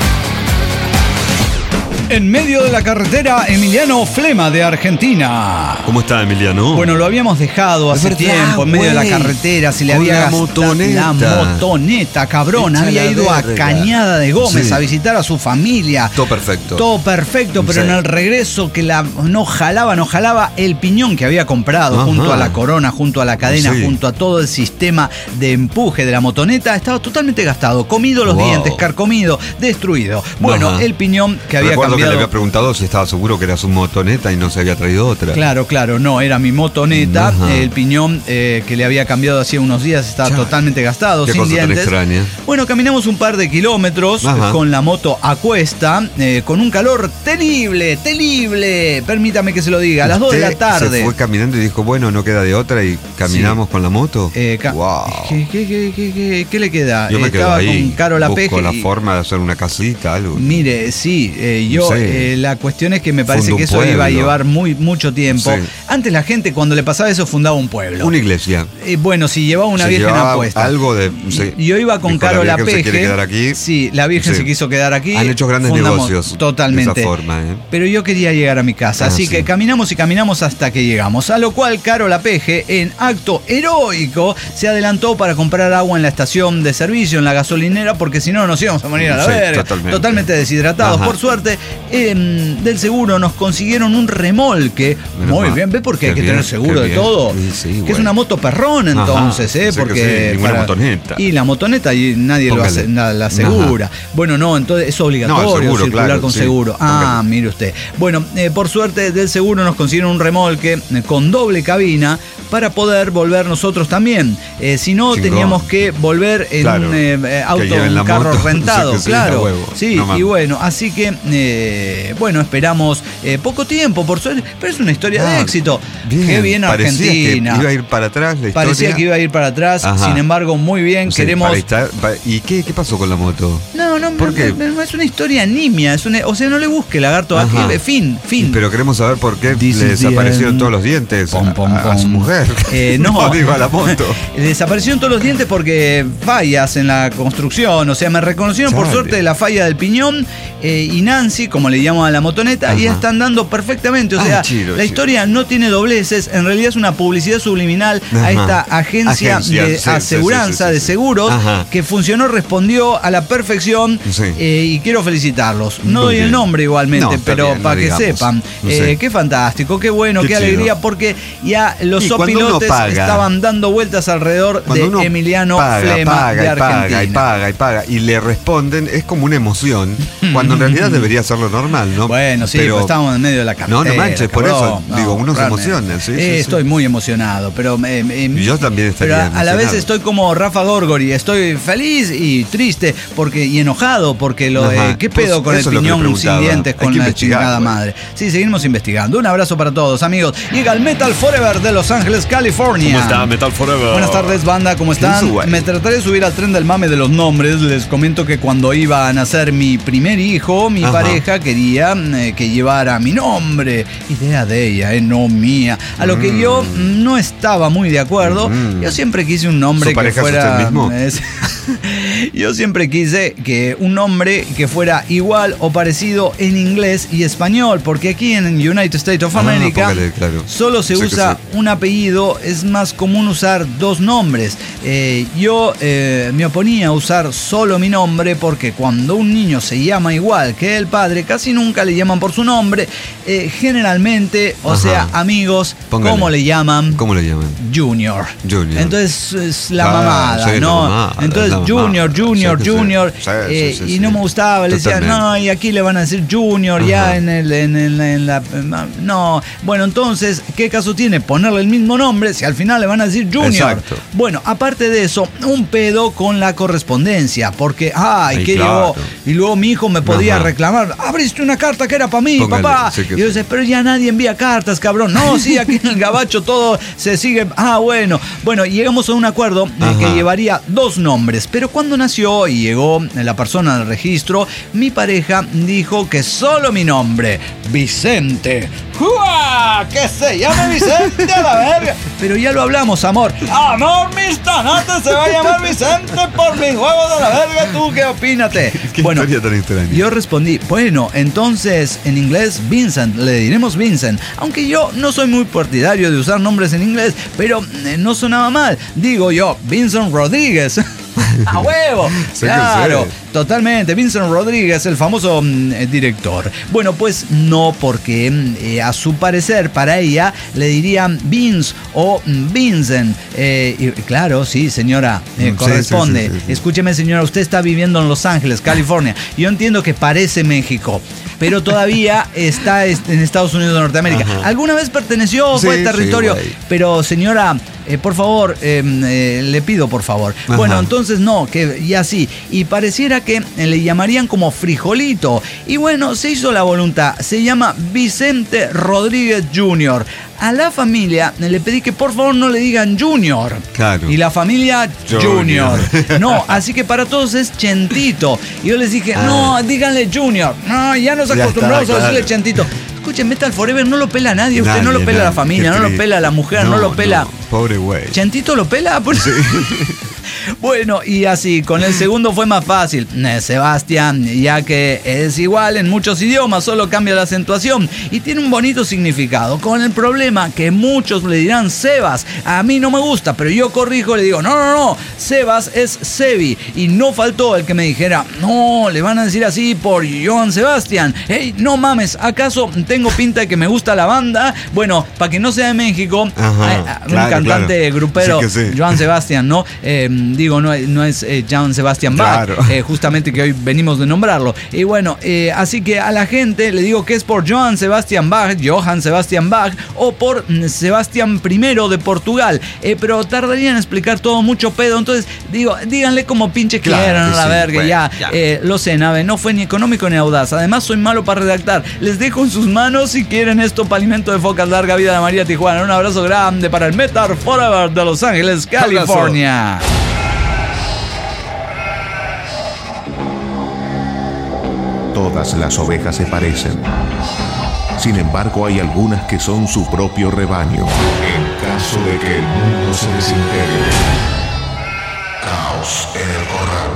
B: En medio de la carretera, Emiliano Flema de Argentina.
A: ¿Cómo está, Emiliano?
B: Bueno, lo habíamos dejado hace tiempo, en medio de la carretera. Se le había gastado la motoneta, cabrón. Había ido a Cañada de Gómez a visitar a su familia.
A: Todo perfecto.
B: Todo perfecto, pero en el regreso que no jalaba el piñón que había comprado junto a la corona, junto a la cadena, junto a todo el sistema de empuje de la motoneta. Estaba totalmente gastado, comido los dientes, carcomido, destruido. Bueno, el piñón que había cambiado.
A: Que le había preguntado si estaba seguro que era su motoneta y no se había traído otra.
B: Claro, no, era mi motoneta. El piñón que le había cambiado hacía unos días estaba totalmente gastado, sin dientes. Extraña. Bueno, caminamos un par de kilómetros con la moto a cuesta, con un calor terrible. Permítame que se lo diga, a las 2 de la tarde.
A: Se fue caminando y dijo, bueno, no queda de otra y caminamos con la moto.
B: Wow. ¿Qué le queda?
A: Yo me quedo ahí,
B: con Carola Peje.
A: Con la forma de hacer una casita, algo.
B: Mire, yo la cuestión es que me parece que eso iba a llevar mucho tiempo. Antes la gente cuando le pasaba eso fundaba un pueblo.
A: Una iglesia.
B: Bueno, si llevaba una virgen apuesta.
A: Algo de...
B: Yo iba con Carola Peje.
A: ¿Se quiere quedar aquí?
B: Sí, la virgen se quiso quedar aquí.
A: Han hecho grandes negocios.
B: Totalmente.
A: De esa forma,
B: Pero yo quería llegar a mi casa, así que caminamos hasta que llegamos. A lo cual Carola Peje, en acto heroico, se adelantó para comprar agua en la estación de servicio, en la gasolinera, porque si no nos íbamos a morir a la verga. Totalmente deshidratados. Por suerte, del seguro nos consiguieron un remolque. Muy bien, ¿ves por qué hay que tener seguro de todo? Que es una moto perrón entonces, porque
A: ninguna motoneta.
B: Y la motoneta y nadie lo hace, la asegura. Bueno, no, entonces es obligatorio circular con seguro. Mire usted. Bueno, por suerte del seguro nos consiguieron un remolque con doble cabina para poder volver nosotros también. Si no, teníamos que volver en un auto, un carro rentado. Y bueno, así que esperamos poco tiempo, por suerte, pero es una historia de éxito. Qué bien Argentina.
A: Que iba a ir para atrás la historia.
B: Parecía que iba a ir para atrás, sin embargo, muy bien. Queremos...
A: ¿Y qué pasó con la moto?
B: No,
A: ¿Por qué?
B: Es una historia nimia. No le busque, lagarto. Fin.
A: Pero queremos saber por qué le desaparecieron todos los dientes a su mujer.
B: No,
A: digo a la moto.
B: Le desaparecieron todos los dientes porque fallas en la construcción. O sea, me reconocieron por suerte de la falla del piñón y Nancy, como le llamo a la motoneta, y está andando perfectamente. O sea, la historia no tiene dobleces. En realidad es una publicidad subliminal a esta agencia de aseguranza de seguros que funcionó, respondió a la perfección y quiero felicitarlos. No doy el nombre igualmente, pero para que sepan. Qué fantástico, qué bueno, qué alegría, porque ya los sopilotes estaban dando vueltas alrededor de Emiliano Flema de Argentina.
A: Y paga. Y le responden, es como una emoción, cuando en realidad debería ser lo normal, ¿no?
B: Bueno, pero estábamos en medio de la carretera.
A: No manches, por eso digo, uno se emociona.
B: Estoy muy emocionado, pero
A: y yo también estaría
B: pero a la vez estoy como Rafa Gorgori, estoy feliz y triste y enojado porque ¿qué pedo con el piñón sin dientes, con la chingada madre? Sí, seguimos investigando. Un abrazo para todos, amigos. Llega el Metal Forever de Los Ángeles, California.
A: ¿Cómo está Metal Forever?
B: Buenas tardes, banda, ¿cómo están? Me trataré de subir al tren del mame de los nombres. Les comento que cuando iba a nacer mi primer hijo, mi pareja quería que llevara mi nombre. Idea de ella, no mía. A lo que yo no estaba muy de acuerdo. Yo siempre quise un nombre que fuera...
A: ¿Su pareja es usted mismo?
B: Yo siempre quise que un nombre que fuera igual o parecido en inglés y español, porque aquí en United States of America solo se usa un apellido, es más común usar dos nombres. Yo me oponía a usar solo mi nombre porque cuando un niño se llama igual que el padre, casi nunca le llaman por su nombre. Generalmente, amigos, ¿cómo le llaman?
A: ¿Cómo le llaman?
B: Junior. Entonces es la mamada, ¿no? Entonces Junior. Y no me gustaba, le decían, no, y aquí le van a decir Junior ya en la... No, bueno, entonces, ¿qué caso tiene ponerle el mismo nombre si al final le van a decir Junior?
A: Exacto.
B: Bueno, aparte de eso, un pedo con la correspondencia, porque, ¿qué llegó? Y luego mi hijo me podía reclamar, abriste una carta que era para mí,
A: Póngale,
B: papá.
A: sí que
B: Y yo decía, pero ya nadie envía cartas, cabrón. No, sí, aquí en el gabacho todo se sigue. Bueno. Bueno, llegamos a un acuerdo que llevaría 2 nombres. Pero cuando nació y llegó la persona al registro, mi pareja dijo que solo mi nombre, Vicente. ¡Uah! ¡Que se llame Vicente a la verga! Pero ya lo hablamos, amor. Amor, mis tanates se va a llamar Vicente por mis huevos a la verga. ¿Tú qué opínate?
A: Qué historia tan extraña.
B: Yo respondí, bueno, entonces en inglés Vincent, le diremos Vincent. Aunque yo no soy muy partidario de usar nombres en inglés, pero no sonaba mal. Digo yo, Vincent Rodríguez. ¡A huevo! Claro, totalmente. Vincent Rodríguez, el famoso director. Bueno, pues no, porque a su parecer, para ella, le dirían Vince o Vincent. Y claro, sí, señora, corresponde. Sí. Escúcheme, señora, usted está viviendo en Los Ángeles, California. Yo entiendo que parece México, pero todavía está en Estados Unidos de Norteamérica. ¿Alguna vez perteneció, fue territorio? Pero, señora, por favor, le pido, por favor. Bueno, entonces no, que ya sí. Y pareciera que le llamarían como Frijolito. Y bueno, se hizo la voluntad. Se llama Vicente Rodríguez Jr. A la familia le pedí que por favor no le digan Junior.
A: Claro.
B: Y la familia Junior. No, así que para todos es Chentito. Y yo les dije, no, díganle Junior. No, ya nos acostumbramos a decirle Chentito. Escuchen, Metal Forever no lo pela nadie. Usted no lo pela la familia, no lo pela la mujer, no lo pela.
A: Pobre güey.
B: ¿Chentito lo pela? Sí. Bueno, y así, con el segundo fue más fácil. Sebastián, ya que es igual en muchos idiomas, solo cambia la acentuación y tiene un bonito significado. Con el problema que muchos le dirán Sebas. A mí no me gusta, pero yo corrijo, le digo, no. Sebas es Sebi. Y no faltó el que me dijera, no, le van a decir así por Johann Sebastian. Hey, no mames, ¿acaso tengo pinta de que me gusta la banda? Bueno, para que no sea de México, un cantante grupero, sí. Johann Sebastian, ¿no? Digo, no es Johann Sebastian Bach, justamente que hoy venimos de nombrarlo. Y bueno, así que a la gente le digo que es por Johann Sebastian Bach o por Sebastián I de Portugal. Pero tardarían en explicar todo mucho pedo. Entonces, digo, díganle como pinche quieran a la verga. Bueno, ya. Lo sé, Nave, no fue ni económico ni audaz. Además, soy malo para redactar. Les dejo en sus manos si quieren esto para alimento de focas. Larga vida de María Tijuana. Un abrazo grande para el Metal Forever de Los Ángeles, California.
C: Todas las ovejas se parecen. Sin embargo, hay algunas que son su propio rebaño. En caso de que el mundo se desintegre, caos en el corral.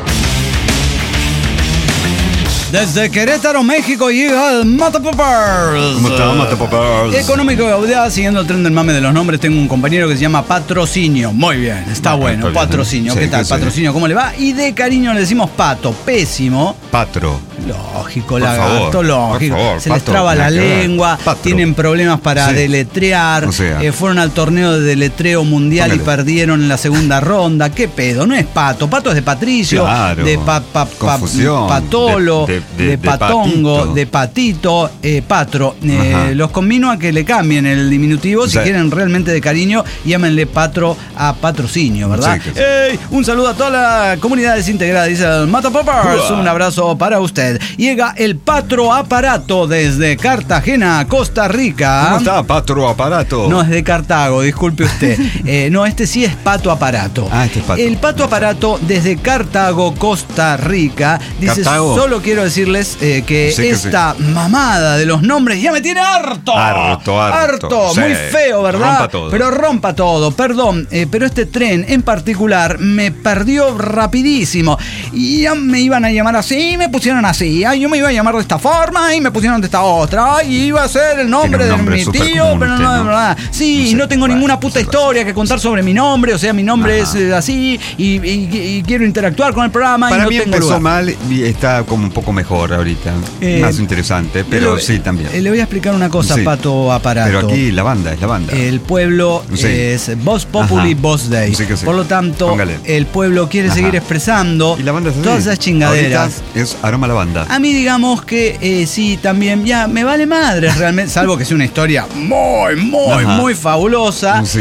B: Desde Querétaro, México, llega el Matapoppers.
A: ¿Cómo está, Matapoppers?
B: Económico y audaz, siguiendo el tren del mame de los nombres, tengo un compañero que se llama Patrocinio. Muy bien, está bueno. Patrocinio, sí, ¿qué tal? Patrocinio, ¿cómo le va? Y de cariño le decimos Pato, pésimo.
A: Patro.
B: Lógico, lagarto, lógico. Favor, se les traba la lengua, tienen problemas para deletrear. O sea, fueron al torneo de deletreo mundial y perdieron en la segunda ronda. ¿Qué pedo? No es Pato, Pato es de Patricio, de Patolo, de Patongo, patito. De Patito, Patro. Los convino a que le cambien el diminutivo si quieren realmente de cariño, llámenle Patro a Patrocinio, ¿verdad? Sí, ¡hey! Un saludo a toda la comunidad desintegrada, dice el Matapoppers. Un abrazo para usted. Llega el Patro Aparato desde Cartagena, Costa Rica.
A: ¿Cómo está, Patro Aparato?
B: No, es de Cartago, disculpe usted. No, este sí es Pato Aparato.
A: Este es Pato.
B: El Pato Aparato desde Cartago, Costa Rica. Dice, ¿Cartago? Solo quiero decirles que esta mamada de los nombres ya me tiene harto. Harto. Sí. Muy feo, ¿verdad?
A: Rompa todo.
B: Pero rompa todo. Perdón, pero este tren en particular me perdió rapidísimo. Y ya me iban a llamar así, me pusieron así. Yo me iba a llamar de esta forma y me pusieron de esta otra. Y iba a ser el nombre de mi tío, pero no es verdad. Sí, no tengo ninguna puta historia que contar sobre mi nombre. O sea, mi nombre es así y quiero interactuar con el programa.
A: Para
B: y no
A: mí
B: tengo
A: empezó
B: lugar.
A: Mal y está como un poco mejor ahorita. Más interesante, pero sí también.
B: Le voy a explicar una cosa, Pato Aparato.
A: Pero aquí la banda es la banda.
B: El pueblo es Voz Populi, Voz Dei. Sí. Por lo tanto, el pueblo quiere seguir expresando todas esas chingaderas.
A: Ahorita es Aroma Lavanda.
B: A mí digamos que sí, también ya me vale madre realmente, salvo que sea una historia muy fabulosa. Sí.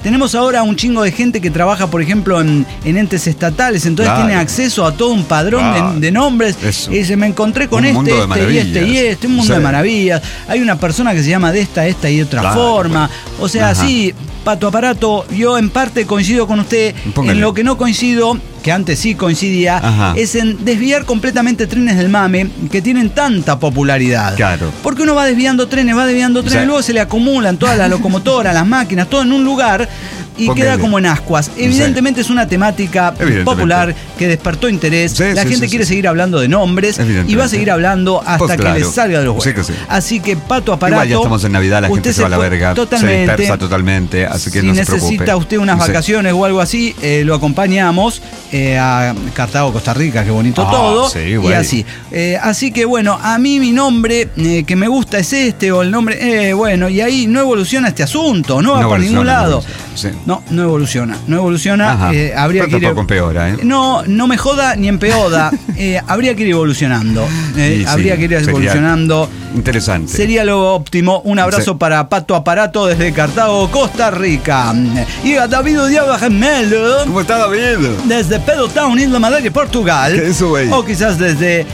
B: tenemos ahora un chingo de gente que trabaja, por ejemplo, en entes estatales, entonces tiene acceso a todo un padrón de nombres. Y dice, me encontré con un mundo de maravillas. Hay una persona que se llama de esta y otra forma. O sea, sí, Pato Aparato, yo en parte coincido con usted. En lo que no coincido, que antes sí coincidía, es en desviar completamente trenes del mame que tienen tanta popularidad.
A: Claro.
B: Porque uno va desviando trenes, luego se le acumulan todas las locomotoras, las máquinas, todo en un lugar y queda como en ascuas. Evidentemente es una temática popular que despertó interés. La gente quiere seguir hablando de nombres y va a seguir hablando hasta que les salga de los huevos. Así que Pato Aparato.
A: Igual ya estamos en Navidad, la gente se va a la verga.
B: Totalmente.
A: Se dispersa totalmente, así que
B: si
A: no se preocupe.
B: Si necesita usted unas vacaciones o algo así, lo acompañamos a Cartago, Costa Rica, qué bonito todo. Y así. Así que bueno, a mí mi nombre que me gusta es este, o el nombre, bueno, y ahí no evoluciona este asunto, no va por ningún lado. No evoluciona. Habría que ir.
A: Tampoco empeora, ¿eh?
B: No me joda ni empeoda. Habría que ir evolucionando. Habría que ir evolucionando.
A: Interesante.
B: Sería lo óptimo. Un abrazo para Pato Aparato desde Cartago, Costa Rica. Y a David Diaba Gemelo.
A: ¿Cómo está David?
B: Desde Pedrotown, Isla Madeira, Portugal.
A: ¿Qué es eso, güey?
B: O quizás desde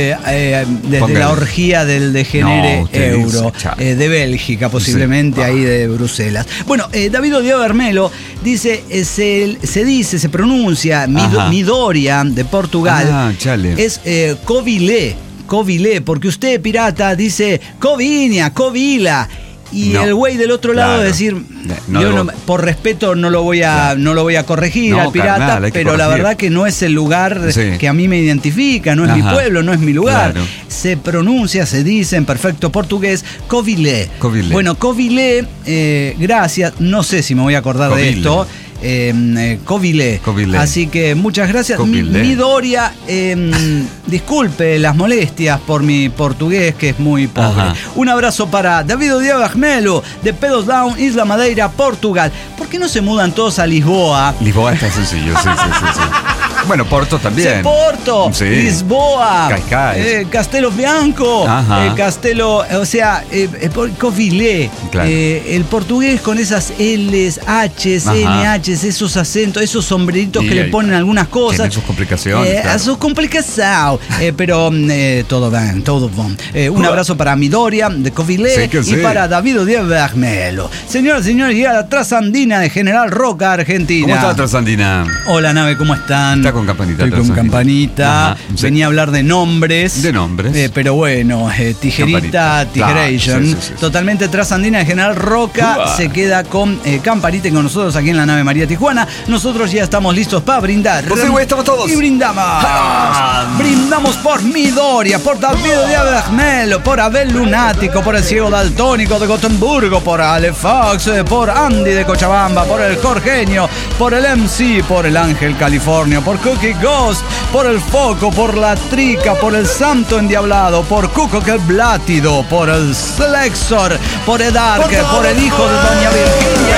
B: la orgía del degenere euro. De Bélgica, posiblemente ahí de Bruselas. Bueno, David Diaba Gemelo dice, se pronuncia Midoriya de Portugal. Es Covilé, porque usted, pirata, dice Covinia, Covila. Y el güey del otro lado decir, por respeto no lo voy a corregir al pirata, pero la verdad que no es el lugar que a mí me identifica, no es mi pueblo, no es mi lugar. Se pronuncia, se dice en perfecto portugués, Covilé. Bueno, Covilé, gracias, no sé si me voy a acordar de esto. Covilé. Así que muchas gracias. Midoriya, disculpe las molestias por mi portugués, que es muy pobre. Un abrazo para David Diaba Gemelo de Pedrotown, Isla Madeira, Portugal. ¿Por qué no se mudan todos a Lisboa?
A: Lisboa está sencillo, sí. Bueno, Porto también.
B: Porto, Lisboa,
A: Cascais,
B: Castelo Bianco, Castelo, o sea, Covilé. El portugués con esas L's, H's, NH's, esos acentos, esos sombreritos que le ponen algunas cosas.
A: Tienen sus complicaciones.
B: A sus complicaciones. Pero todo bien. Un abrazo para Midoriya de Covilé y para David Diaba Gemelo. Señoras y señores, llega la Trasandina de General Roca, Argentina.
A: ¿Cómo está la Trasandina?
B: Hola, nave, ¿cómo están?
A: Está con campanita.
B: Estoy con campanita. Venía a hablar de nombres. Pero bueno, tijerita, tigeration. Totalmente Trasandina de General Roca. Se queda con campanita y con nosotros aquí en la nave María Tijuana. Nosotros ya estamos listos para brindar.
A: Pues sí, güey, estamos todos.
B: Y brindamos. Brindamos por Midoriya, por David Diaba Gemelo, por Abel Lunático, por el Ciego Daltónico de Gotemburgo, por Ale Fox, por Andy de Cochabamba, por el Jorgeño, por el MC, por el Ángel California, por Cookie Ghost, por el Foco, por la Trica, por el Santo Endiablado, por Cuco que el Blátido, por el Slexor, por Edark, por el hijo de Doña Virginia.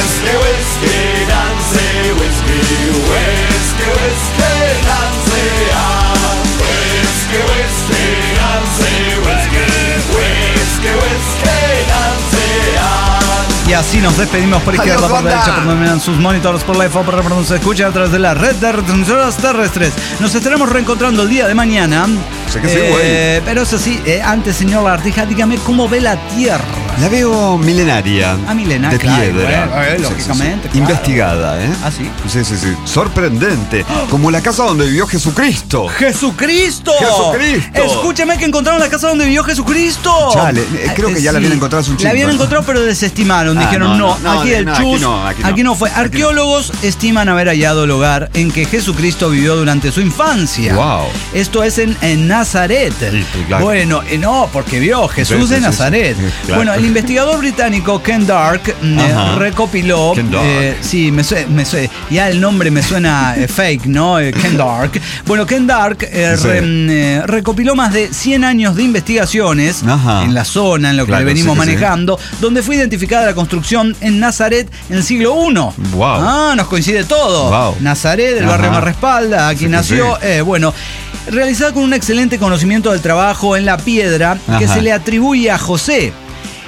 B: Y así nos despedimos por izquierda, por derecha, por donde miran sus monitores, por la iPhone, por donde se escucha a través de la red de retransmisoras terrestres. Nos estaremos reencontrando el día de mañana.
A: Sé que sí, güey.
B: Pero eso sí, antes, señor Lagartija, dígame cómo ve la Tierra.
A: La veo milenaria.
B: Milenaria,
A: de piedra.
B: Bueno, lógicamente.
A: Claro. Investigada, ¿eh?
B: Ah, sí.
A: Sí. Sorprendente. Como la casa donde vivió Jesucristo.
B: ¡Jesucristo! Escúcheme que encontraron la casa donde vivió Jesucristo.
A: Chale, creo que ya la habían encontrado hace un chingo.
B: La habían encontrado, pero desestimaron. Dijeron, aquí no fue. Arqueólogos estiman haber hallado el lugar en que Jesucristo vivió durante su infancia.
A: Wow.
B: Esto es en Nazaret.
A: Sí, claro.
B: Bueno, no, porque vio Jesús de Nazaret. Claro. Bueno, el investigador británico Ken Dark recopiló.
A: Ken Dark.
B: Sí, me suena, ya el nombre me suena fake, ¿no? Ken Dark. Bueno, Ken Dark recopiló más de 100 años de investigaciones en la zona, en lo que le venimos manejando, donde fue identificada la construcción en Nazaret en el siglo I.
A: Wow.
B: Nos coincide todo.
A: Wow.
B: Nazaret, el barrio más respalda, aquí nació. Bueno, realizada con un excelente conocimiento del trabajo en la piedra que se le atribuye a José.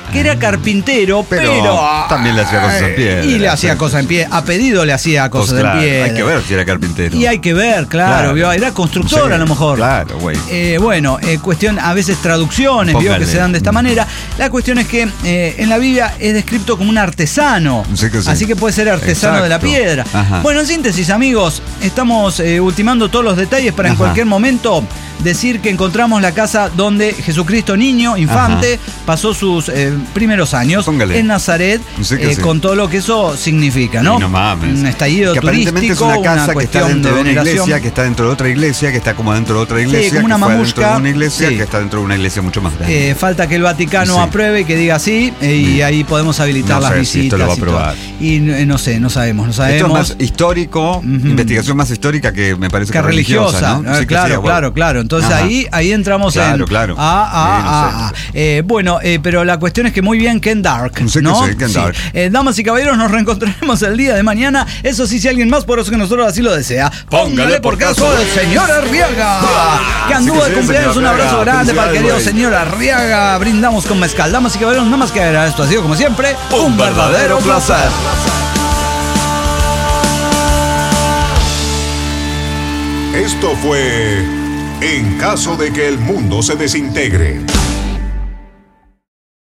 B: que era carpintero, pero
A: también le hacía cosas en piedra.
B: Y le hacía cosas en pie. A pedido le hacía cosas en piedra.
A: Hay que ver si era carpintero.
B: Y hay que ver, claro. Era constructor a lo mejor.
A: Claro, güey.
B: Cuestión, a veces traducciones, que se dan de esta manera. La cuestión es que en la Biblia es descrito como un artesano.
A: Sí que sí.
B: Así que puede ser artesano de la piedra.
A: Ajá.
B: Bueno, en síntesis, amigos, estamos ultimando todos los detalles para en cualquier momento decir que encontramos la casa donde Jesucristo niño, infante, pasó sus primeros años en Nazaret, con todo lo que eso significa, ¿no?
A: No mames.
B: Un estallido
A: que aparentemente
B: turístico,
A: es una casa que está dentro de una
B: veneración.
A: iglesia, que está dentro de otra iglesia, que está como dentro de otra iglesia,
B: como una
A: que fue
B: mamushka,
A: dentro de una iglesia, que está dentro de una iglesia mucho más grande.
B: Falta que el Vaticano apruebe, que diga sí, y ahí podemos habilitar las visitas.
A: Si esto lo va a aprobar.
B: Y no sé, no sabemos.
A: Esto es más histórico, investigación más histórica que me parece que religiosa, ¿no?
B: Claro. Entonces ahí entramos en...
A: Claro.
B: Pero la cuestión es que muy bien Ken Dark, ¿no?
A: Ken Dark.
B: Damas y caballeros, nos reencontraremos el día de mañana. Eso sí, si alguien más poderoso que nosotros así lo desea, póngale por caso al señor Arriaga, que anduvo de cumpleaños. Un abrazo grande para el querido señor Arriaga. Brindamos con mezcal. Damas y caballeros, nada más que agregar. Esto ha sido, como siempre, un verdadero placer.
C: Esto fue En caso de que el mundo se desintegre.